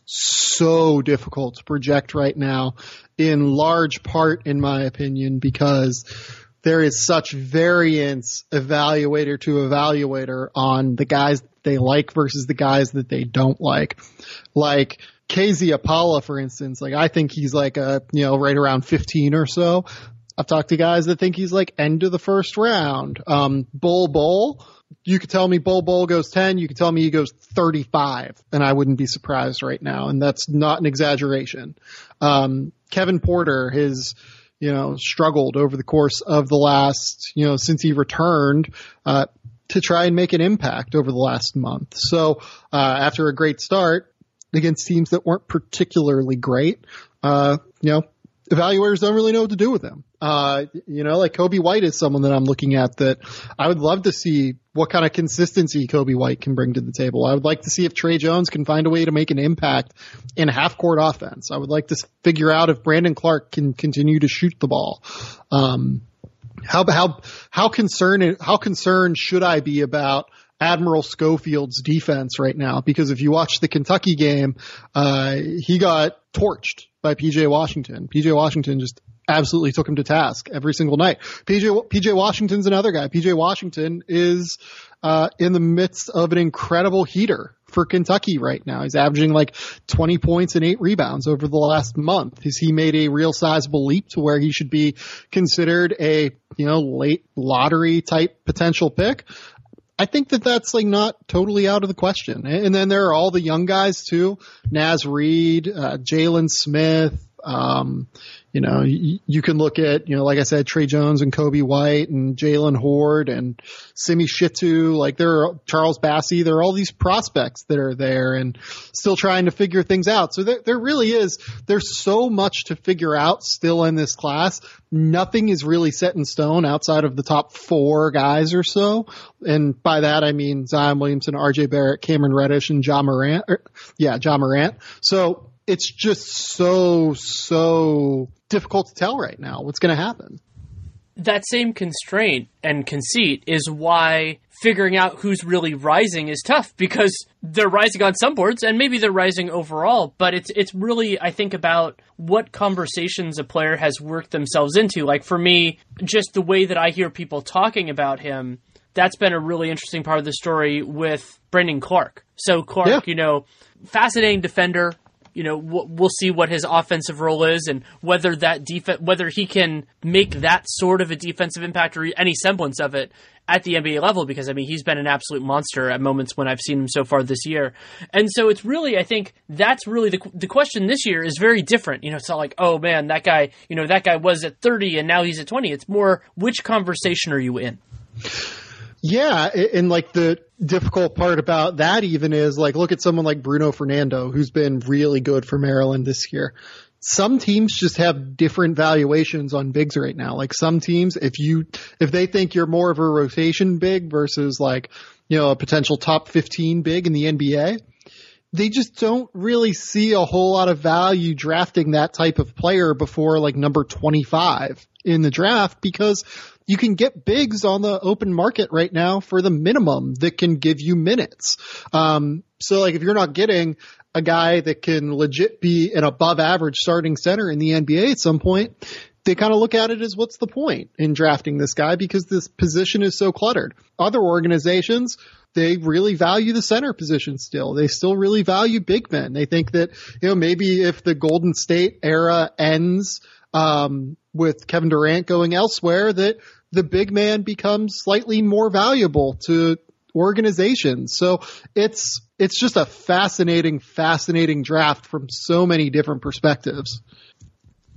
so difficult to project right now, in large part, in my opinion, because there is such variance evaluator to evaluator on the guys they like versus the guys that they don't like. Like K Z Apala, for instance, like I think he's like a, you know, right around fifteen or so. I've talked to guys that think he's like end of the first round. Um, Bol Bol, you could tell me Bol Bol goes ten. You could tell me he goes thirty-five, and I wouldn't be surprised right now. And that's not an exaggeration. Um, Kevin Porter has, you know, struggled over the course of the last, you know, since he returned, uh, to try and make an impact over the last month. So, uh, after a great start against teams that weren't particularly great, uh, you know, evaluators don't really know what to do with him. Uh, you know, like Kobe White is someone that I'm looking at that I would love to see what kind of consistency Kobe White can bring to the table. I would like to see if Trey Jones can find a way to make an impact in half-court offense. I would like to figure out if Brandon Clark can continue to shoot the ball. Um, how, how, how concerned, how concerned should I be about Admiral Schofield's defense right now? Because if you watch the Kentucky game, uh, he got torched by P J Washington. P J Washington just absolutely took him to task every single night. P J P J Washington's another guy. P J Washington is uh in the midst of an incredible heater for Kentucky right now. He's averaging like twenty points and eight rebounds over the last month. Has he made a real sizable leap to where he should be considered a, you know, late lottery type potential pick? I think that that's like not totally out of the question. And then there are all the young guys too. Naz Reid, uh, Jalen Smith. Um, you know, you, you can look at, you know, like I said, Trey Jones and Kobe White and Jalen Horde and Simi Shitu. Like there are Charles Bassey. There are all these prospects that are there and still trying to figure things out. So there, there really is, there's so much to figure out still in this class. Nothing is really set in stone outside of the top four guys or so. And by that, I mean Zion Williamson, R J Barrett, Cameron Reddish, and Ja Morant. Or, yeah, Ja Morant. So it's just so, so difficult to tell right now what's going to happen. That same constraint and conceit is why figuring out who's really rising is tough, because they're rising on some boards and maybe they're rising overall, but it's it's really, I think, about what conversations a player has worked themselves into. Like for me, just the way that I hear people talking about him, that's been a really interesting part of the story with Brandon Clark. So Clark, yeah. you know, fascinating defender. You know, we'll see what his offensive role is and whether that def- whether he can make that sort of a defensive impact or any semblance of it at the N B A level, because, I mean, he's been an absolute monster at moments when I've seen him so far this year. And so it's really, I think that's really the the question this year is very different. You know, it's not like, oh, man, that guy, you know, that guy was at thirty and now he's at twenty. It's more, which conversation are you in? Yeah, and like the difficult part about that even is like, look at someone like Bruno Fernando, who's been really good for Maryland this year. Some teams just have different valuations on bigs right now. Like some teams, if you, if they think you're more of a rotation big versus like, you know, a potential top fifteen big in the N B A, they just don't really see a whole lot of value drafting that type of player before like number twenty-five in the draft, because you can get bigs on the open market right now for the minimum that can give you minutes. Um, so like if you're not getting a guy that can legit be an above average starting center in the N B A at some point, they kind of look at it as, what's the point in drafting this guy, because this position is so cluttered. Other organizations, they really value the center position still. They still really value big men. They think that, you know, maybe if the Golden State era ends, um, with Kevin Durant going elsewhere, that the big man becomes slightly more valuable to organizations. So it's, it's just a fascinating, fascinating draft from so many different perspectives.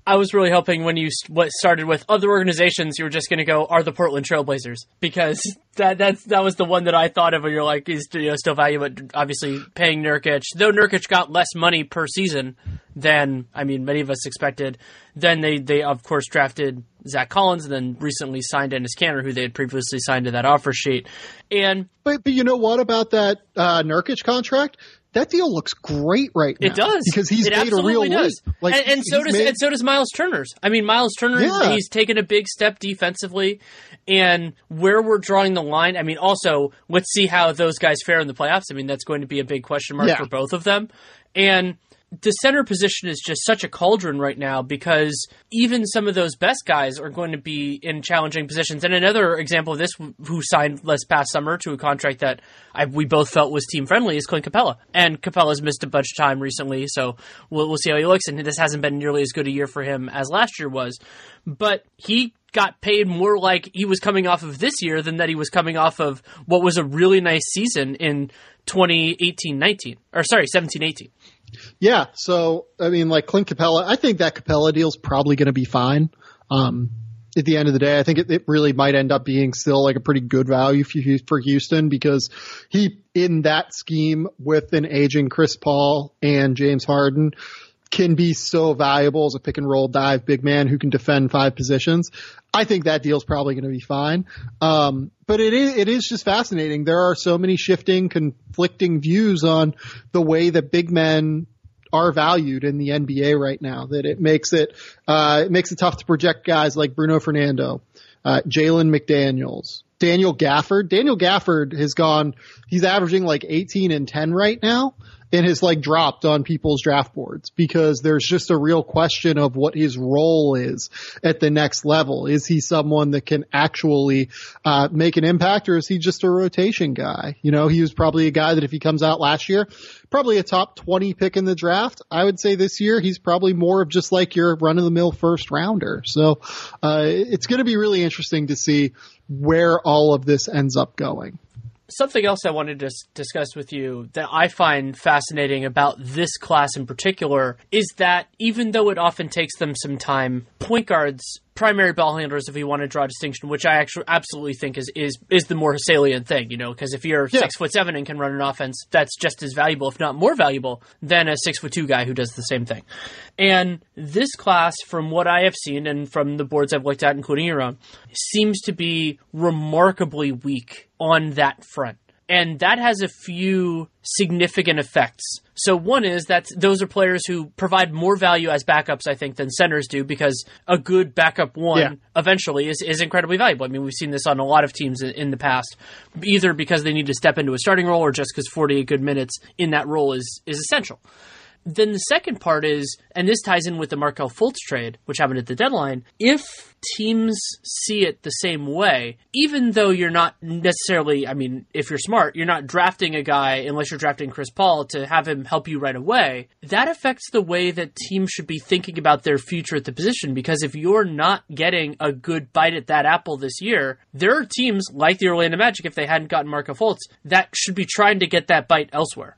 I was really hoping when you st- what started with other organizations, you were just going to go, are the Portland Trailblazers? Because that that's, that was the one that I thought of where you're like, is you know, still value, but obviously paying Nurkic. Though Nurkic got less money per season than, I mean, many of us expected. Then they, they of course, drafted Zach Collins and then recently signed Enes Kanter, who they had previously signed to that offer sheet. And But, but you know what about that uh, Nurkic contract? That deal looks great right now. It does, because he's it made a real does. leap. Like, and, and so does made... and so does Miles Turner's. I mean, Miles Turner, yeah. he's taken a big step defensively, and where we're drawing the line. I mean, also let's see how those guys fare in the playoffs. I mean, that's going to be a big question mark yeah. for both of them, and. The center position is just such a cauldron right now because even some of those best guys are going to be in challenging positions. And another example of this, who signed last past summer to a contract that I, we both felt was team friendly, is Clint Capella. And Capella's missed a bunch of time recently, so we'll, we'll see how he looks. And this hasn't been nearly as good a year for him as last year was. But he got paid more like he was coming off of this year than that he was coming off of what was a really nice season in twenty eighteen nineteen. Or sorry, seventeen eighteen. Yeah, so, I mean, like Clint Capella, I think that Capella deal's probably going to be fine. Um, at the end of the day, I think it, it really might end up being still like a pretty good value for, for Houston because he, in that scheme with an aging Chris Paul and James Harden, can be so valuable as a pick and roll dive big man who can defend five positions. I think that deal's probably going to be fine. Um, but it is, it is just fascinating. There are so many shifting, conflicting views on the way that big men are valued in the N B A right now that it makes it, uh, it makes it tough to project guys like Bruno Fernando, uh, Jalen McDaniels, Daniel Gafford. Daniel Gafford has gone, he's averaging like eighteen and ten right now. And has like dropped on people's draft boards because there's just a real question of what his role is at the next level. Is he someone that can actually uh make an impact, or is he just a rotation guy? You know, he was probably a guy that if he comes out last year, probably a top twenty pick in the draft. I would say this year he's probably more of just like your run of the mill first rounder. So uh it's going to be really interesting to see where all of this ends up going. Something else I wanted to discuss with you that I find fascinating about this class in particular is that even though it often takes them some time, point guards, primary ball handlers, if you want to draw a distinction, which I actually absolutely think is is, is the more salient thing, you know, because if you're yeah. six foot seven and can run an offense, that's just as valuable, if not more valuable, than a six foot two guy who does the same thing. And this class, from what I have seen and from the boards I've looked at, including your own, seems to be remarkably weak on that front. And that has a few significant effects. So one is that those are players who provide more value as backups, I think, than centers do, because a good backup one yeah. eventually is, is incredibly valuable. I mean, we've seen this on a lot of teams in, in the past, either because they need to step into a starting role or just because forty-eight good minutes in that role is, is essential. Then the second part is, and this ties in with the Markelle Fultz trade, which happened at the deadline, if teams see it the same way, even though you're not necessarily, I mean, if you're smart, you're not drafting a guy, unless you're drafting Chris Paul, to have him help you right away, that affects the way that teams should be thinking about their future at the position, because if you're not getting a good bite at that apple this year, there are teams like the Orlando Magic, if they hadn't gotten Markelle Fultz, that should be trying to get that bite elsewhere.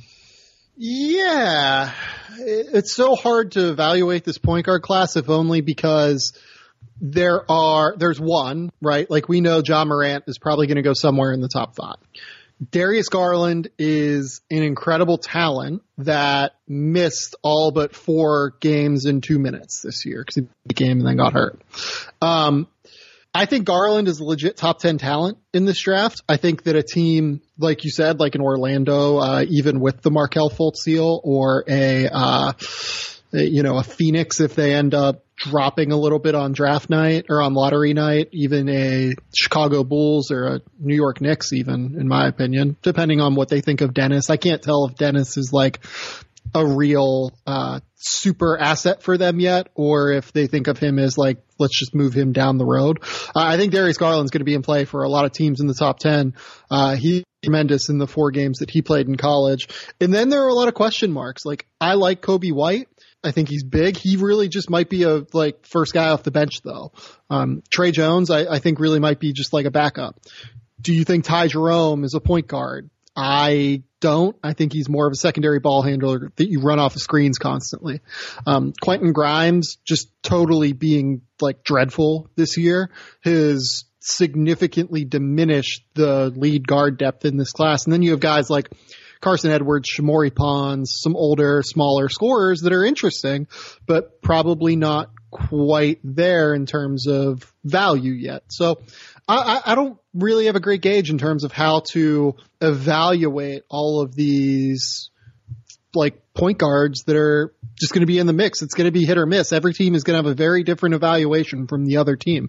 Yeah, it's so hard to evaluate this point guard class, if only because there are, there's one, right? Like we know Ja Morant is probably going to go somewhere in the top five. Darius Garland is an incredible talent that missed all but four games in two minutes this year because he became and then got hurt. Um, I think Garland is a legit top ten talent in this draft. I think that a team, like you said, like in Orlando, uh, even with the Markelle Fultz deal, or a, uh, you know, a Phoenix, if they end up dropping a little bit on draft night or on lottery night, even a Chicago Bulls or a New York Knicks, even, in my opinion, depending on what they think of Dennis. I can't tell if Dennis is like a real uh super asset for them yet, or if they think of him as like, let's just move him down the road. Uh, I think Darius Garland's going to be in play for a lot of teams in the top ten. Uh, he's tremendous in the four games that he played in college. And then there are a lot of question marks. Like, I like Kobe White. I think he's big. He really just might be a like first guy off the bench though. Um, Trey Jones, I, I think really might be just like a backup. Do you think Ty Jerome is a point guard? I don't. I think he's more of a secondary ball handler that you run off the screens constantly. Um, Quentin Grimes just totally being like dreadful this year has significantly diminished the lead guard depth in this class. And then you have guys like Carson Edwards, Shamori Pons, some older, smaller scorers that are interesting, but probably not quite there in terms of value yet. So I, I don't really have a great gauge in terms of how to evaluate all of these like point guards that are just going to be in the mix. It's going to be hit or miss. Every team is going to have a very different evaluation from the other team.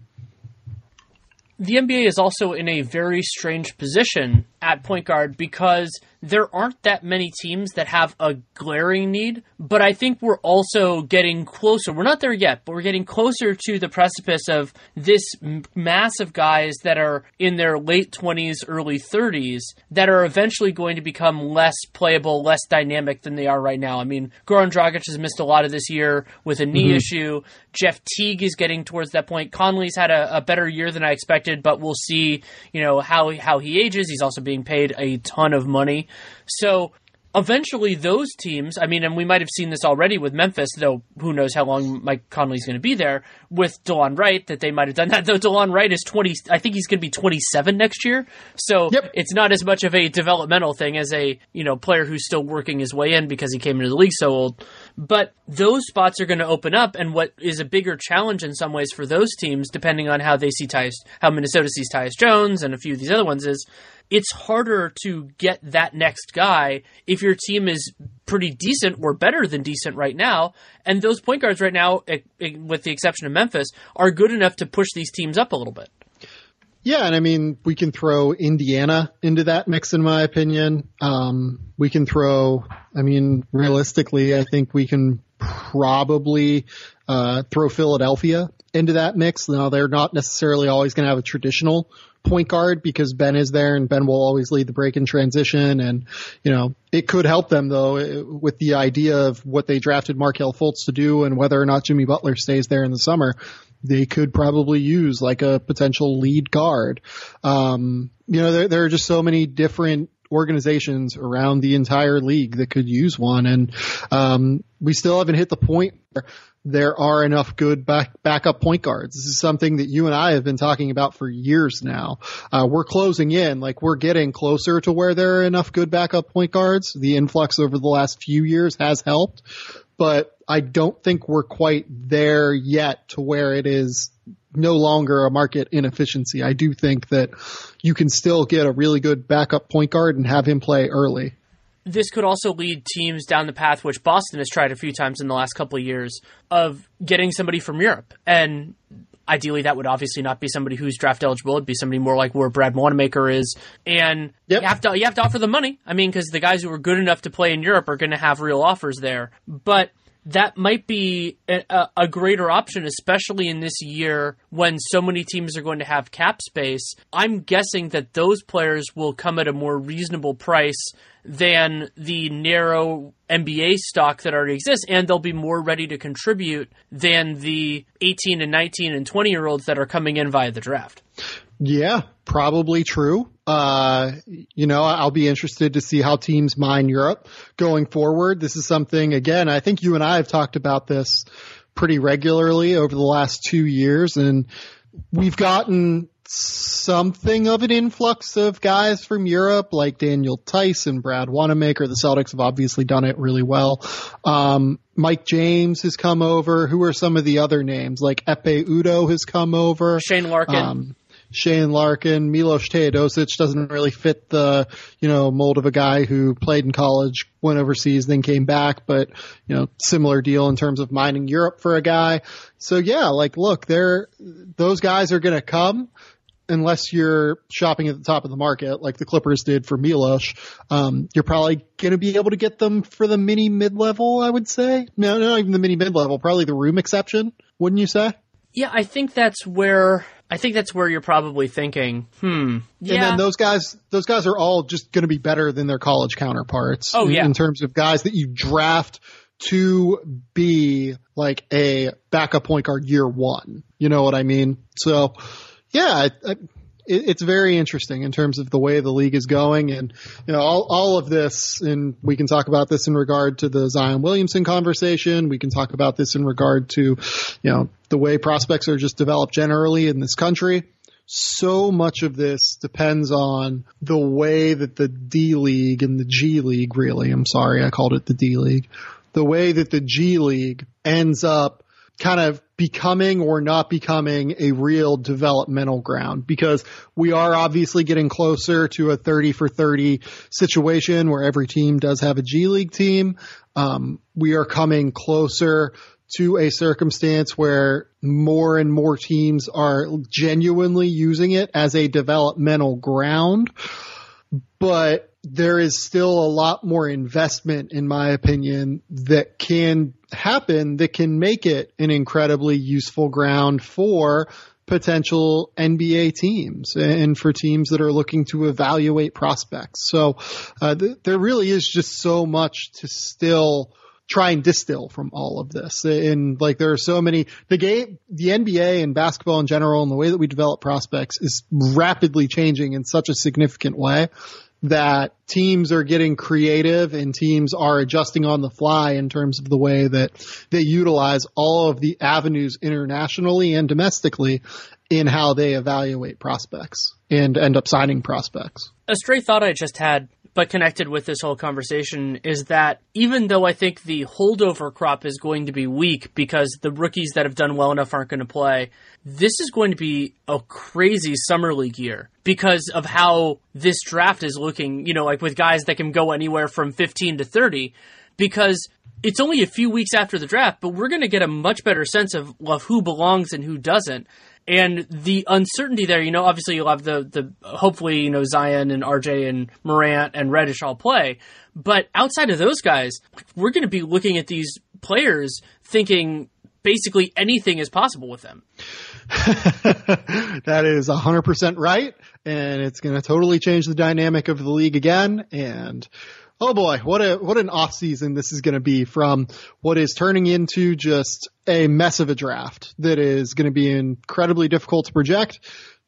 The N B A is also in a very strange position at point guard because there aren't that many teams that have a glaring need, but I think we're also getting closer. We're not there yet, but we're getting closer to the precipice of this mass of guys that are in their late twenties, early thirties that are eventually going to become less playable, less dynamic than they are right now. I mean, Goran Dragic has missed a lot of this year with a knee mm-hmm. issue. Jeff Teague is getting towards that point. Conley's had a, a better year than I expected, but we'll see, you know, how how he ages. He's also being paid a ton of money. So eventually those teams, I mean, and we might have seen this already with Memphis, though who knows how long Mike Conley's going to be there, with DeLon Wright, that they might have done that. Though DeLon Wright is twenty, I think he's going to be twenty-seven next year. So yep. It's not as much of a developmental thing as a, you know, player who's still working his way in because he came into the league so old. But those spots are going to open up, and what is a bigger challenge in some ways for those teams, depending on how they see Tyus, how Minnesota sees Tyus Jones and a few of these other ones, is it's harder to get that next guy if your team is pretty decent or better than decent right now. And those point guards right now, with the exception of Memphis, are good enough to push these teams up a little bit. Yeah, and I mean, we can throw Indiana into that mix, in my opinion. Um, we can throw, I mean, realistically, I think we can probably uh, throw Philadelphia into that mix. Now, they're not necessarily always going to have a traditional point guard because Ben is there and Ben will always lead the break in transition. And, you know, it could help them, though, with the idea of what they drafted Markelle Fultz to do and whether or not Jimmy Butler stays there in the summer. They could probably use like a potential lead guard. Um, you know, there, there are just so many different organizations around the entire league that could use one. And um, we still haven't hit the point where there are enough good back, backup point guards. This is something that you and I have been talking about for years now. Uh, we're closing in, like we're getting closer to where there are enough good backup point guards. The influx over the last few years has helped, but I don't think we're quite there yet to where it is no longer a market inefficiency. I do think that you can still get a really good backup point guard and have him play early. This could also lead teams down the path, which Boston has tried a few times in the last couple of years, of getting somebody from Europe. And ideally, that would obviously not be somebody who's draft eligible. It'd be somebody more like where Brad Wanamaker is. And yep. you have to you have to offer the money. I mean, because the guys who are good enough to play in Europe are going to have real offers there. But that might be a, a greater option, especially in this year when so many teams are going to have cap space. I'm guessing that those players will come at a more reasonable price than the narrow N B A stock that already exists, and they'll be more ready to contribute than the eighteen and nineteen and twenty year olds that are coming in via the draft. Yeah, probably true. Uh, you know, I'll be interested to see how teams mine Europe going forward. This is something, again, I think you and I have talked about this pretty regularly over the last two years, and we've gotten something of an influx of guys from Europe like Daniel Tice and Brad Wanamaker. The Celtics have obviously done it really well. Um, Mike James has come over. Who are some of the other names? Like Epe Udoh has come over. Shane Larkin. Um, Shane Larkin, Milos Teodosic doesn't really fit the, you know, mold of a guy who played in college, went overseas, then came back, but, you know, similar deal in terms of mining Europe for a guy. So yeah, like, look, they're, those guys are going to come unless you're shopping at the top of the market like the Clippers did for Milos. Um, you're probably going to be able to get them for the mini mid-level, I would say. No, not even the mini mid-level, probably the room exception, wouldn't you say? Yeah, I think that's where I think that's where you're probably thinking, hmm. Yeah. And then those guys, those guys are all just going to be better than their college counterparts. Oh, in, yeah. in terms of guys that you draft to be like a backup point guard year one. You know what I mean? So, yeah, I, I, it, it's very interesting in terms of the way the league is going. And, you know, all, all of this, and we can talk about this in regard to the Zion Williamson conversation. We can talk about this in regard to, you know, the way prospects are just developed generally in this country. So much of this depends on the way that the D League and the G League, really, I'm sorry, I called it the D League, the way that the G League ends up kind of becoming or not becoming a real developmental ground, because we are obviously getting closer to a thirty for thirty situation where every team does have a G League team. Um, we are coming closer to a circumstance where more and more teams are genuinely using it as a developmental ground. But there is still a lot more investment, in my opinion, that can happen that can make it an incredibly useful ground for potential N B A teams and for teams that are looking to evaluate prospects. So uh, th- there really is just so much to still try and distill from all of this. And like, there are so many, the game, the N B A and basketball in general, and the way that we develop prospects is rapidly changing in such a significant way that teams are getting creative and teams are adjusting on the fly in terms of the way that they utilize all of the avenues internationally and domestically in how they evaluate prospects and end up signing prospects. A stray thought I just had, but connected with this whole conversation, is that even though I think the holdover crop is going to be weak because the rookies that have done well enough aren't going to play, this is going to be a crazy summer league year because of how this draft is looking, you know, like with guys that can go anywhere from fifteen to thirty, because it's only a few weeks after the draft, but we're going to get a much better sense of, of who belongs and who doesn't. And the uncertainty there, you know, obviously you'll have the, the, hopefully, you know, Zion and R J and Morant and Reddish all play. But outside of those guys, we're going to be looking at these players thinking basically anything is possible with them. That is one hundred percent right. And it's going to totally change the dynamic of the league again. And oh boy, what a what an off season this is going to be, from what is turning into just a mess of a draft that is going to be incredibly difficult to project,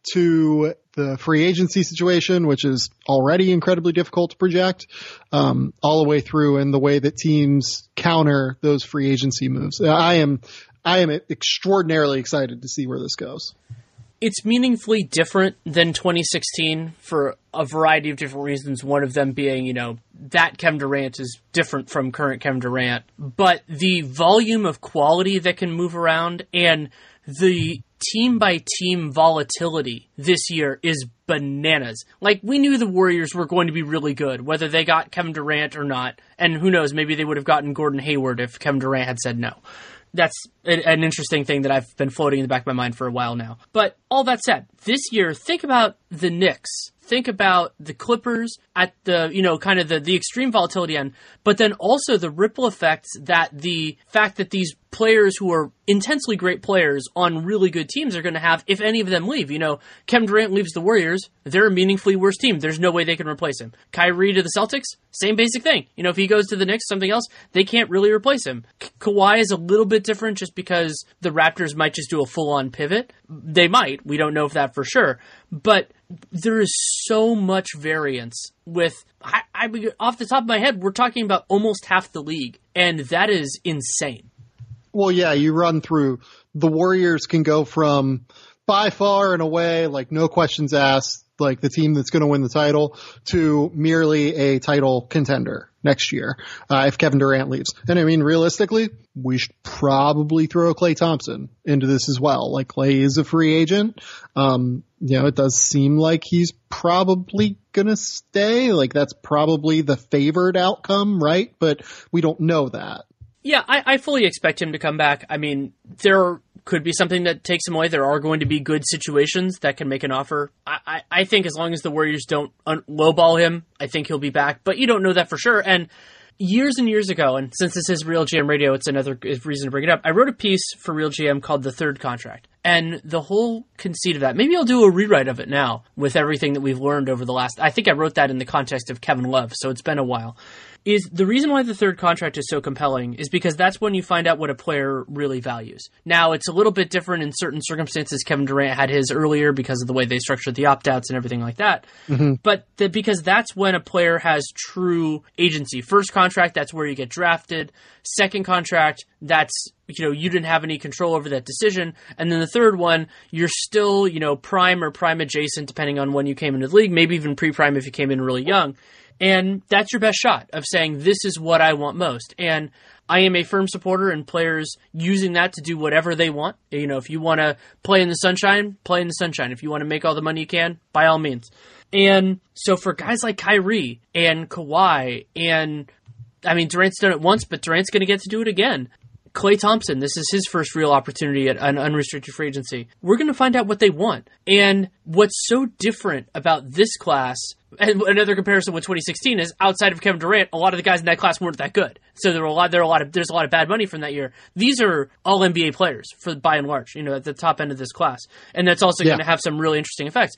to the free agency situation, which is already incredibly difficult to project, um, all the way through, and the way that teams counter those free agency moves. I am I am extraordinarily excited to see where this goes. It's meaningfully different than twenty sixteen for a variety of different reasons. One of them being, you know, that Kevin Durant is different from current Kevin Durant. But the volume of quality that can move around and the team-by-team volatility this year is bananas. Like, we knew the Warriors were going to be really good, whether they got Kevin Durant or not. And who knows, maybe they would have gotten Gordon Hayward if Kevin Durant had said no. That's an interesting thing that I've been floating in the back of my mind for a while now. But all that said, this year, think about the Knicks. Think about the Clippers at the, you know, kind of the, the extreme volatility end, but then also the ripple effects that the fact that these players who are intensely great players on really good teams are going to have if any of them leave. You know, Kevin Durant leaves the Warriors, they're a meaningfully worse team. There's no way they can replace him. Kyrie to the Celtics, same basic thing. You know, if he goes to the Knicks, something else, they can't really replace him. Ka- Kawhi is a little bit different just because the Raptors might just do a full-on pivot. They might. We don't know if that for sure. But there is so much variance with, I, I off the top of my head, we're talking about almost half the league, and that is insane. Well, yeah, you run through, the Warriors can go from by far and away, like no questions asked, like the team that's going to win the title, to merely a title contender next year uh, if Kevin Durant leaves. And I mean, realistically, we should probably throw Klay Thompson into this as well. Like, Klay is a free agent. Um, you know, it does seem like he's probably going to stay. Like, that's probably the favored outcome, right? But we don't know that. Yeah, I, I fully expect him to come back. I mean, there could be something that takes him away. There are going to be good situations that can make an offer. I, I, I think as long as the Warriors don't un- lowball him, I think he'll be back. But you don't know that for sure. And years and years ago, and since this is Real G M Radio, it's another reason to bring it up, I wrote a piece for Real G M called The Third Contract. And the whole conceit of that, maybe I'll do a rewrite of it now with everything that we've learned over the last, I think I wrote that in the context of Kevin Love, so it's been a while, is the reason why the third contract is so compelling is because that's when you find out what a player really values. Now, it's a little bit different in certain circumstances. Kevin Durant had his earlier because of the way they structured the opt-outs and everything like that. Mm-hmm. But the, because that's when a player has true agency. First contract, that's where you get drafted. Second contract, that's, you know, you didn't have any control over that decision. And then the third one, you're still, you know, prime or prime adjacent, depending on when you came into the league, maybe even pre-prime if you came in really young. And that's your best shot of saying, this is what I want most. And I am a firm supporter in players using that to do whatever they want. You know, if you want to play in the sunshine, play in the sunshine. If you want to make all the money you can, by all means. And so for guys like Kyrie and Kawhi and, I mean, Durant's done it once, but Durant's going to get to do it again. Klay Thompson, this is his first real opportunity at an unrestricted free agency. We're going to find out what they want. And what's so different about this class, and another comparison with twenty sixteen, is outside of Kevin Durant, a lot of the guys in that class weren't that good. So there were a lot, there are a lot of, there's a lot of bad money from that year. These are all N B A players for by and large, you know, at the top end of this class. And that's also yeah. going to have some really interesting effects.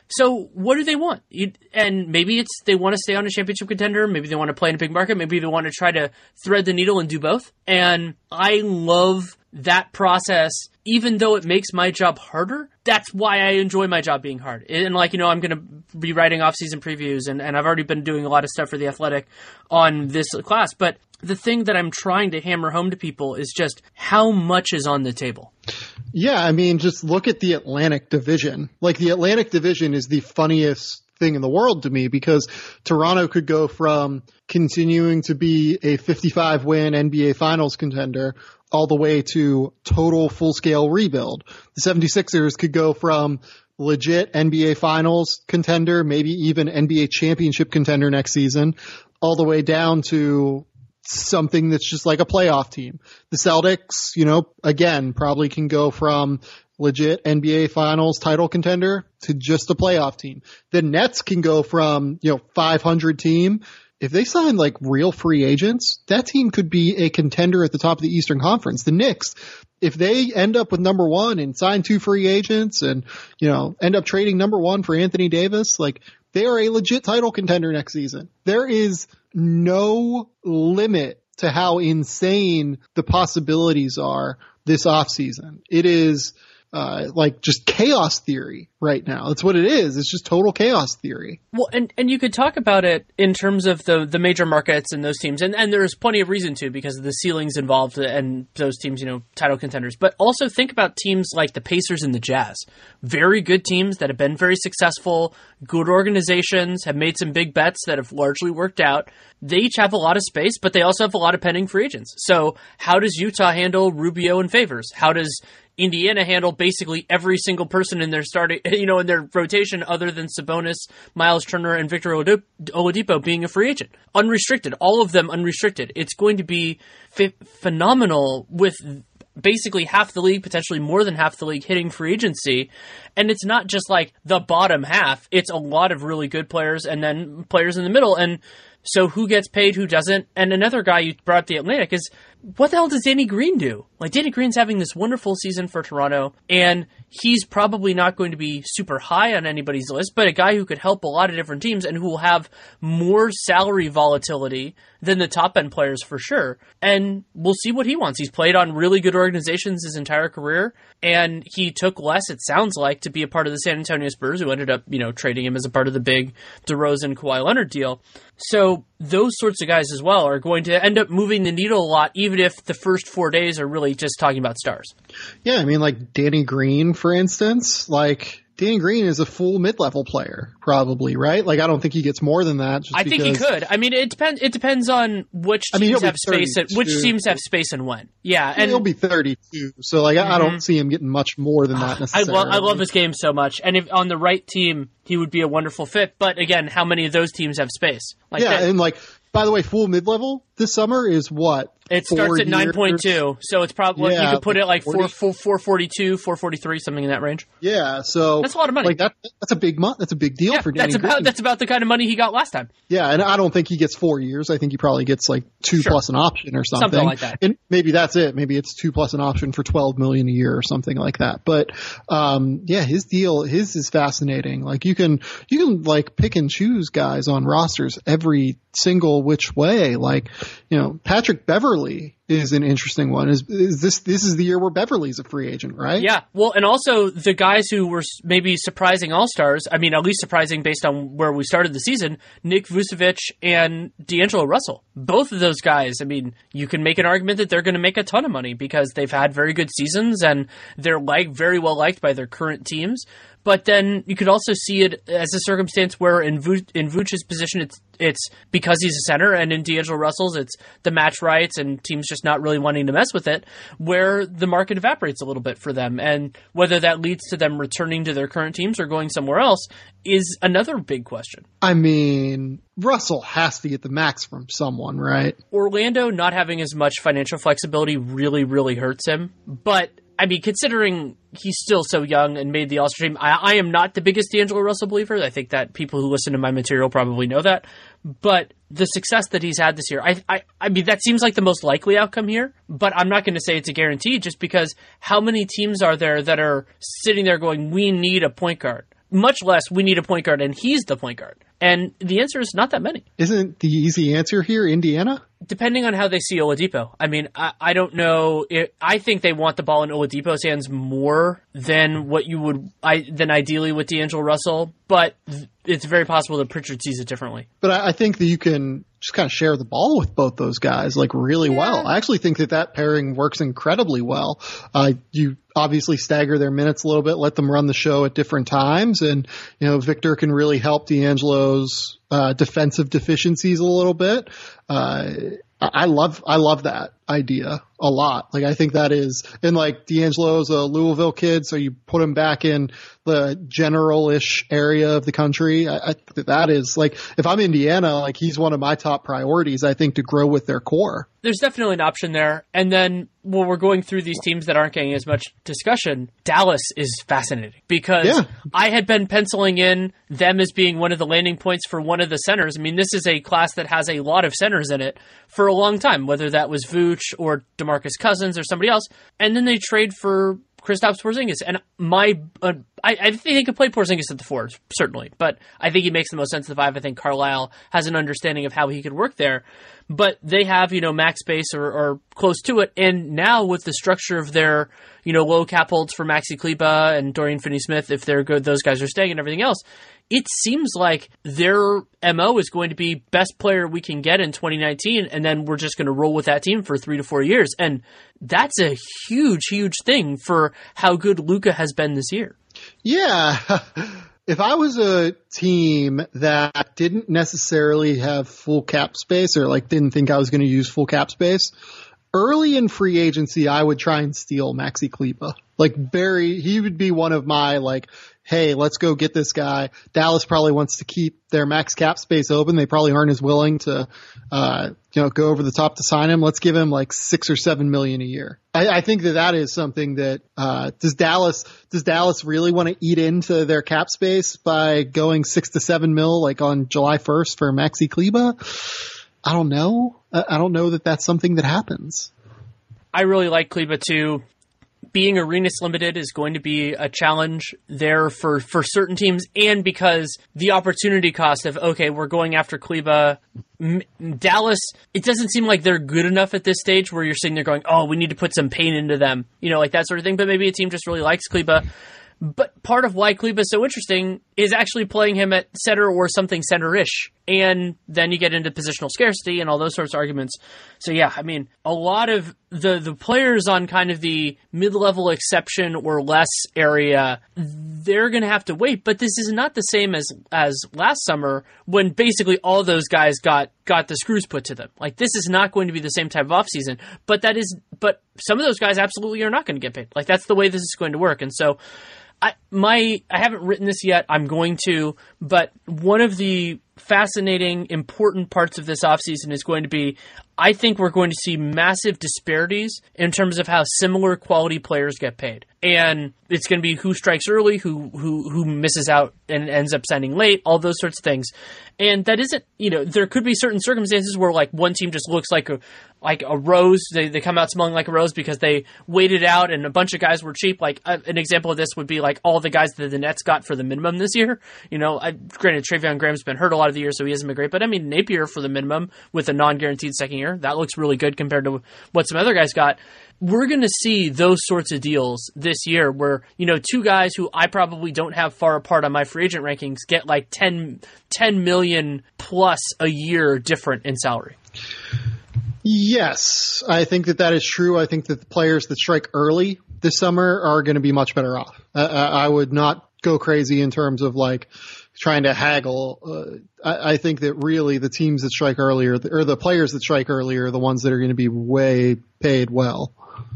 So what do they want? You, and maybe it's they want to stay on a championship contender. Maybe they want to play in a big market. Maybe they want to try to thread the needle and do both. And I love that process, even though it makes my job harder. That's why I enjoy my job being hard. And like, you know, I'm going to be writing off-season previews, and, and I've already been doing a lot of stuff for The Athletic on this class. But the thing that I'm trying to hammer home to people is just how much is on the table. Yeah, I mean, just look at the Atlantic Division. Like, the Atlantic Division is the funniest thing in the world to me, because Toronto could go from continuing to be a fifty-five win N B A Finals contender all the way to total full-scale rebuild. The seventy-sixers could go from legit N B A Finals contender, maybe even N B A championship contender next season, all the way down to something that's just like a playoff team. The Celtics, you know, again, probably can go from legit N B A Finals title contender to just a playoff team. The Nets can go from, you know, five hundred team. If they sign like real free agents, that team could be a contender at the top of the Eastern Conference. The Knicks, if they end up with number one and sign two free agents and, you know, end up trading number one for Anthony Davis, like, they are a legit title contender next season. There is no limit to how insane the possibilities are this offseason. It is uh, like just chaos theory right now. That's what it is. It's just total chaos theory. Well, and, and you could talk about it in terms of the the major markets and those teams. And, and there's plenty of reason to, because of the ceilings involved and those teams, you know, title contenders. But also think about teams like the Pacers and the Jazz. Very good teams that have been very successful, good organizations, have made some big bets that have largely worked out. They each have a lot of space, but they also have a lot of pending free agents. So how does Utah handle Rubio and Favors? How does Indiana handle basically every single person in their starting, you know, in their rotation other than Sabonis, Miles Turner, and Victor Oladipo being a free agent? Unrestricted. All of them unrestricted. It's going to be f- phenomenal with basically half the league, potentially more than half the league, hitting free agency. And it's not just like the bottom half. It's a lot of really good players and then players in the middle. And so who gets paid, who doesn't? And another guy you brought up, the Atlantic, is what the hell does Danny Green do? Like, Danny Green's having this wonderful season for Toronto, and he's probably not going to be super high on anybody's list, but a guy who could help a lot of different teams and who will have more salary volatility than the top-end players for sure. And we'll see what he wants. He's played on really good organizations his entire career, and he took less, it sounds like, to be a part of the San Antonio Spurs, who ended up, you know, trading him as a part of the big DeRozan Kawhi Leonard deal. So those sorts of guys as well are going to end up moving the needle a lot, even if the first four days are really just talking about stars. Yeah, I mean, like Danny Green, for instance, like Danny Green is a full mid-level player, probably, right? Like, I don't think he gets more than that. Just I think because... he could. I mean, it depends. It depends on which teams I mean, have space. And, which teams have space and when. Yeah, and he'll be thirty-two. So, like, mm-hmm. I don't see him getting much more than that necessarily. I love, I love his game so much, and if on the right team, he would be a wonderful fit. But again, how many of those teams have space? Like yeah, that? and like. By the way, full mid-level, this summer is what? It starts at nine point two, so it's probably yeah, you could put it like forty four, four, four forty-two, four forty-three, something in that range. Yeah, so that's a lot of money. Like that, that's a big mo- That's a big deal yeah, for Danny that's about Green. that's about the kind of money he got last time. Yeah, and I don't think he gets four years. I think he probably gets like two sure. plus an option or something. Something like that. And maybe that's it. Maybe it's two plus an option for twelve million a year or something like that. But um, yeah, his deal, his is fascinating. Like you can you can like pick and choose guys on rosters every single which way. Like you know, Patrick Beverley is an interesting one. Is is this this is the year where Beverly's a free agent, right? Yeah. Well, and also the guys who were maybe surprising all-stars, I mean, at least surprising based on where we started the season, Nick Vucevic and D'Angelo Russell. Both of those guys, I mean, you can make an argument that they're going to make a ton of money because they've had very good seasons and they're like very well liked by their current teams. But then you could also see it as a circumstance where in Vu- in Vucevic's position, it's it's because he's a center, and in D'Angelo Russell's, it's the match rights and teams just not really wanting to mess with it, where the market evaporates a little bit for them. And whether that leads to them returning to their current teams or going somewhere else is another big question. I mean, Russell has to get the max from someone, right? Orlando not having as much financial flexibility really, really hurts him. But I mean, considering he's still so young and made the All-Star team, I, I am not the biggest D'Angelo Russell believer. I think that people who listen to my material probably know that. But the success that he's had this year, I, I, I mean, that seems like the most likely outcome here. But I'm not going to say it's a guarantee just because how many teams are there that are sitting there going, we need a point guard? Much less, we need a point guard, and he's the point guard. And the answer is not that many. Isn't the easy answer here Indiana? Depending on how they see Oladipo. I mean, I, I don't know. It, I think they want the ball in Oladipo's hands more than what you would, I, than ideally with D'Angelo Russell. But it's very possible that Pritchard sees it differently. But I, I think that you can just kind of share the ball with both those guys like really yeah. well. I actually think that that pairing works incredibly well. Uh, you obviously stagger their minutes a little bit, let them run the show at different times. And, you know, Victor can really help D'Angelo's uh, defensive deficiencies a little bit. Uh, I love, I love that idea a lot. Like, I think that is, and like D'Angelo's a Louisville kid, so you put him back in the general-ish area of the country. I, I think that is like, if I'm Indiana, like he's one of my top priorities, I think, to grow with their core. There's definitely an option there. And then when we're going through these teams that aren't getting as much discussion, Dallas is fascinating because yeah. I had been penciling in them as being one of the landing points for one of the centers. I mean, this is a class that has a lot of centers in it for a long time, whether that was Vooch or DeMarcus Cousins or somebody else. And then they trade for Kristaps Porzingis. And my, uh, I, I think he could play Porzingis at the four, certainly. But I think he makes the most sense at the five. I think Carlisle has an understanding of how he could work there. But they have, you know, max space or, or close to it. And now with the structure of their, you know, low cap holds for Maxi Kleber and Dorian Finney-Smith, if they're good, those guys are staying and everything else, it seems like their M O is going to be best player we can get in twenty nineteen, and then we're just going to roll with that team for three to four years. And that's a huge, huge thing for how good Luka has been this year. Yeah. If I was a team that didn't necessarily have full cap space or like didn't think I was going to use full cap space, early in free agency, I would try and steal Maxi Kleber. Like Barry, he would be one of my like, hey, let's go get this guy. Dallas probably wants to keep their max cap space open. They probably aren't as willing to, uh, you know, go over the top to sign him. Let's give him like six or seven million a year. I, I think that that is something that, uh, does Dallas, does Dallas really want to eat into their cap space by going six to seven mil, like on July first for Maxi Kleber? I don't know. I, I don't know that that's something that happens. I really like Kleber too. Being Arenas limited is going to be a challenge there for, for certain teams, and because the opportunity cost of, okay, we're going after Kleber. M- Dallas, it doesn't seem like they're good enough at this stage where you're sitting there going, oh, we need to put some pain into them, you know, like that sort of thing. But maybe a team just really likes Kleber. But part of why Kleber is so interesting is actually playing him at center or something center-ish. And then you get into positional scarcity and all those sorts of arguments. So yeah, I mean, a lot of the, the players on kind of the mid-level exception or less area, they're going to have to wait. But this is not the same as, as last summer when basically all those guys got, got the screws put to them. Like, this is not going to be the same type of offseason. But that is, but some of those guys absolutely are not going to get paid. Like, that's the way this is going to work. And so I my I haven't written this yet. I'm going to, but one of the fascinating, important parts of this offseason is going to be, I think we're going to see massive disparities in terms of how similar quality players get paid. And it's going to be who strikes early, who who who misses out and ends up signing late, all those sorts of things. And that isn't, you know, there could be certain circumstances where like one team just looks like a like a rose. They they come out smelling like a rose because they waited out and a bunch of guys were cheap. Like uh, an example of this would be like all the guys that the Nets got for the minimum this year. You know, I, granted Treveon Graham's been hurt a lot of the year, so he hasn't been great. But I mean Napier for the minimum with a non-guaranteed second year, that looks really good compared to what some other guys got. We're going to see those sorts of deals this year where, you know, two guys who I probably don't have far apart on my free agent rankings get like ten, ten million plus a year different in salary. Yes, I think that that is true. I think that the players that strike early this summer are going to be much better off. Uh, I would not go crazy in terms of like trying to haggle. Uh, I, I think that really the teams that strike earlier, or the players that strike earlier, are the ones that are going to be way paid well.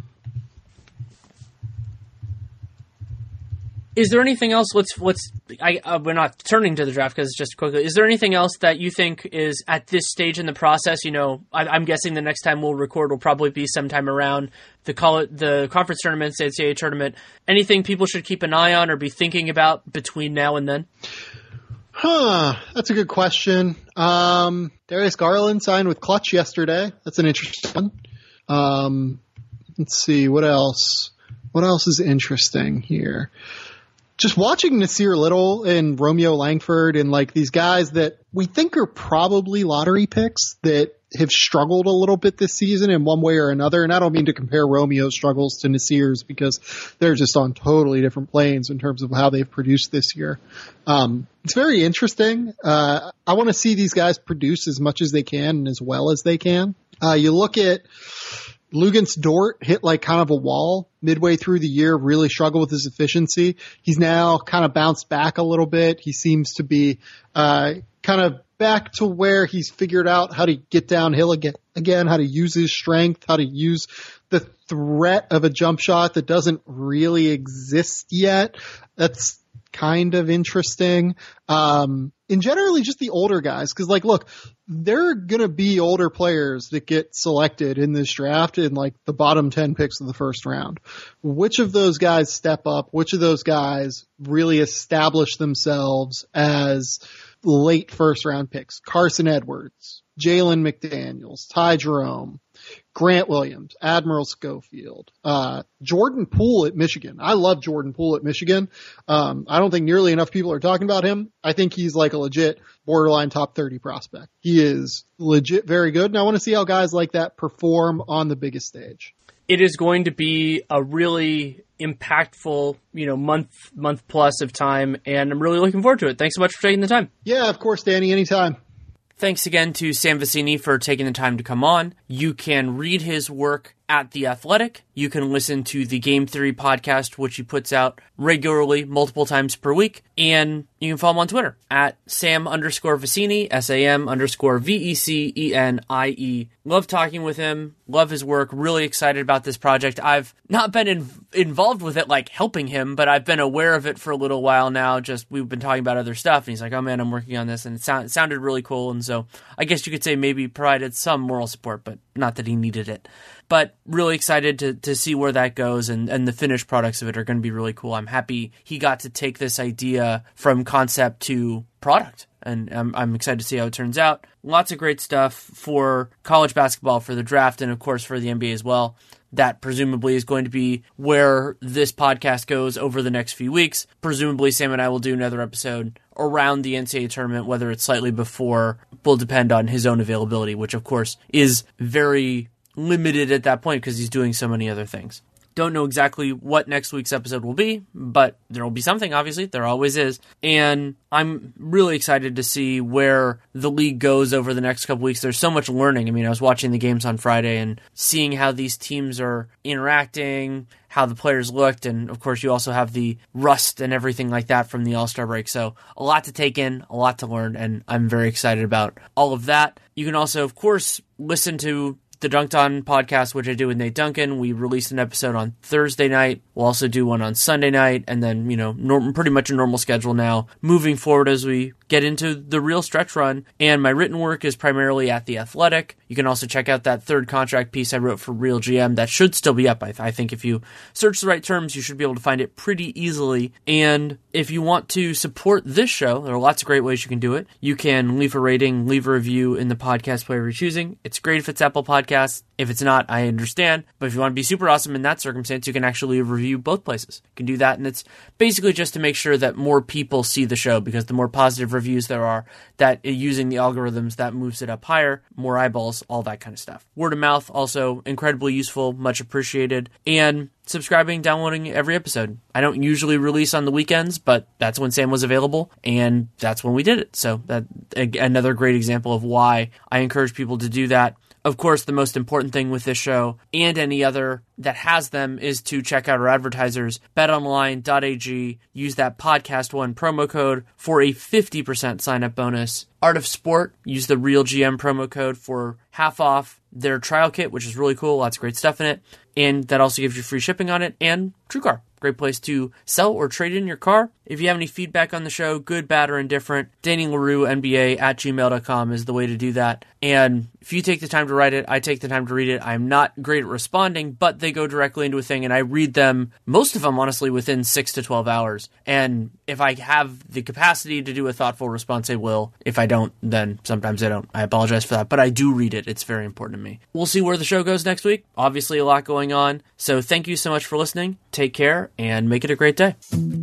Is there anything else? Let's let's. I uh, we're not turning to the draft because it's just quickly. Is there anything else that you think is at this stage in the process? You know, I, I'm guessing the next time we'll record will probably be sometime around the call the conference tournaments, the N C double A tournament. Anything people should keep an eye on or be thinking about between now and then? Huh. That's a good question. Um, Darius Garland signed with Clutch yesterday. That's an interesting one. Um, let's see what else. What else is interesting here? Just watching Nasir Little and Romeo Langford and like these guys that we think are probably lottery picks that have struggled a little bit this season in one way or another. And I don't mean to compare Romeo's struggles to Nasir's because they're just on totally different planes in terms of how they've produced this year. Um, it's very interesting. Uh, I want to see these guys produce as much as they can and as well as they can. Uh, you look at Luguentz Dort hit like kind of a wall midway through the year, really struggled with his efficiency. He's now kind of bounced back a little bit. He seems to be uh, kind of back to where he's figured out how to get downhill again, again, how to use his strength, how to use the threat of a jump shot that doesn't really exist yet. That's kind of interesting. Um, and generally just the older guys, because like, look, there are going to be older players that get selected in this draft in like the bottom ten picks of the first round. Which of those guys step up? Which of those guys really establish themselves as late first round picks? Carson Edwards, Jalen McDaniels, Ty Jerome, Grant Williams, Admiral Schofield, uh, Jordan Poole at Michigan. I love Jordan Poole at Michigan. Um, I don't think nearly enough people are talking about him. I think he's like a legit borderline top thirty prospect. He is legit very good, and I want to see how guys like that perform on the biggest stage. It is going to be a really impactful, you know, month, month plus of time, and I'm really looking forward to it. Thanks so much for taking the time. Yeah, of course, Danny, anytime. Thanks again to Sam Vecenie for taking the time to come on. You can read his work at The Athletic. You can listen to the Game Theory podcast, which he puts out regularly, multiple times per week. And you can follow him on Twitter at Sam underscore Vecenie, S A M underscore V E C E N I E. Love talking with him. Love his work. Really excited about this project. I've not been in, involved with it, like helping him, but I've been aware of it for a little while now. Just we've been talking about other stuff. And he's like, oh man, I'm working on this. And it, sound, it sounded really cool. And so I guess you could say maybe provided some moral support, but not that he needed it. But really excited to, to see where that goes, and, and the finished products of it are going to be really cool. I'm happy he got to take this idea from concept to product, and I'm, I'm excited to see how it turns out. Lots of great stuff for college basketball, for the draft, and of course for the N B A as well. That presumably is going to be where this podcast goes over the next few weeks. Presumably Sam and I will do another episode around the N C double A tournament, whether it's slightly before, will depend on his own availability, which of course is very limited at that point because he's doing so many other things. Don't know exactly what next week's episode will be, but there will be something, obviously. There always is. And I'm really excited to see where the league goes over the next couple weeks. There's so much learning. I mean, I was watching the games on Friday and seeing how these teams are interacting, how the players looked, and of course you also have the rust and everything like that from the All-Star break. So a lot to take in, a lot to learn, and I'm very excited about all of that. You can also, of course, listen to the Dunked On podcast, which I do with Nate Duncan. We released an episode on Thursday night. We'll also do one on Sunday night, and then, you know, norm- pretty much a normal schedule now moving forward as we get into the real stretch run. And my written work is primarily at The Athletic. You can also check out that third contract piece I wrote for Real G M. That should still be up. I, th- I think if you search the right terms, you should be able to find it pretty easily. And if you want to support this show, there are lots of great ways you can do it. You can leave a rating, leave a review in the podcast player you're choosing. It's great if it's Apple Podcasts. If it's not, I understand. But if you want to be super awesome in that circumstance, you can actually leave a review both places. You can do that, and it's basically just to make sure that more people see the show, because the more positive reviews there are, that using the algorithms, that moves it up higher, more eyeballs, all that kind of stuff. Word of mouth, also incredibly useful, much appreciated. And subscribing, downloading every episode. I don't usually release on the weekends, but that's when Sam was available, and that's when we did it. So that another great example of why I encourage people to do that. Of course, the most important thing with this show and any other that has them is to check out our advertisers, bet online dot a g. Use that podcast one promo code for a fifty percent sign-up bonus. Art of Sport, use the Real G M promo code for half off their trial kit, which is really cool. Lots of great stuff in it. And that also gives you free shipping on it. And TrueCar, great place to sell or trade in your car. If you have any feedback on the show, good, bad, or indifferent, Danny Leroux, N B A at gmail dot com is the way to do that. And if you take the time to write it, I take the time to read it. I'm not great at responding, but they go directly into a thing, and I read them, most of them, honestly, within six to twelve hours. And if I have the capacity to do a thoughtful response, I will. If I don't, then sometimes I don't. I apologize for that, but I do read it. It's very important to me. We'll see where the show goes next week. Obviously, a lot going on. So thank you so much for listening. Take care, and make it a great day.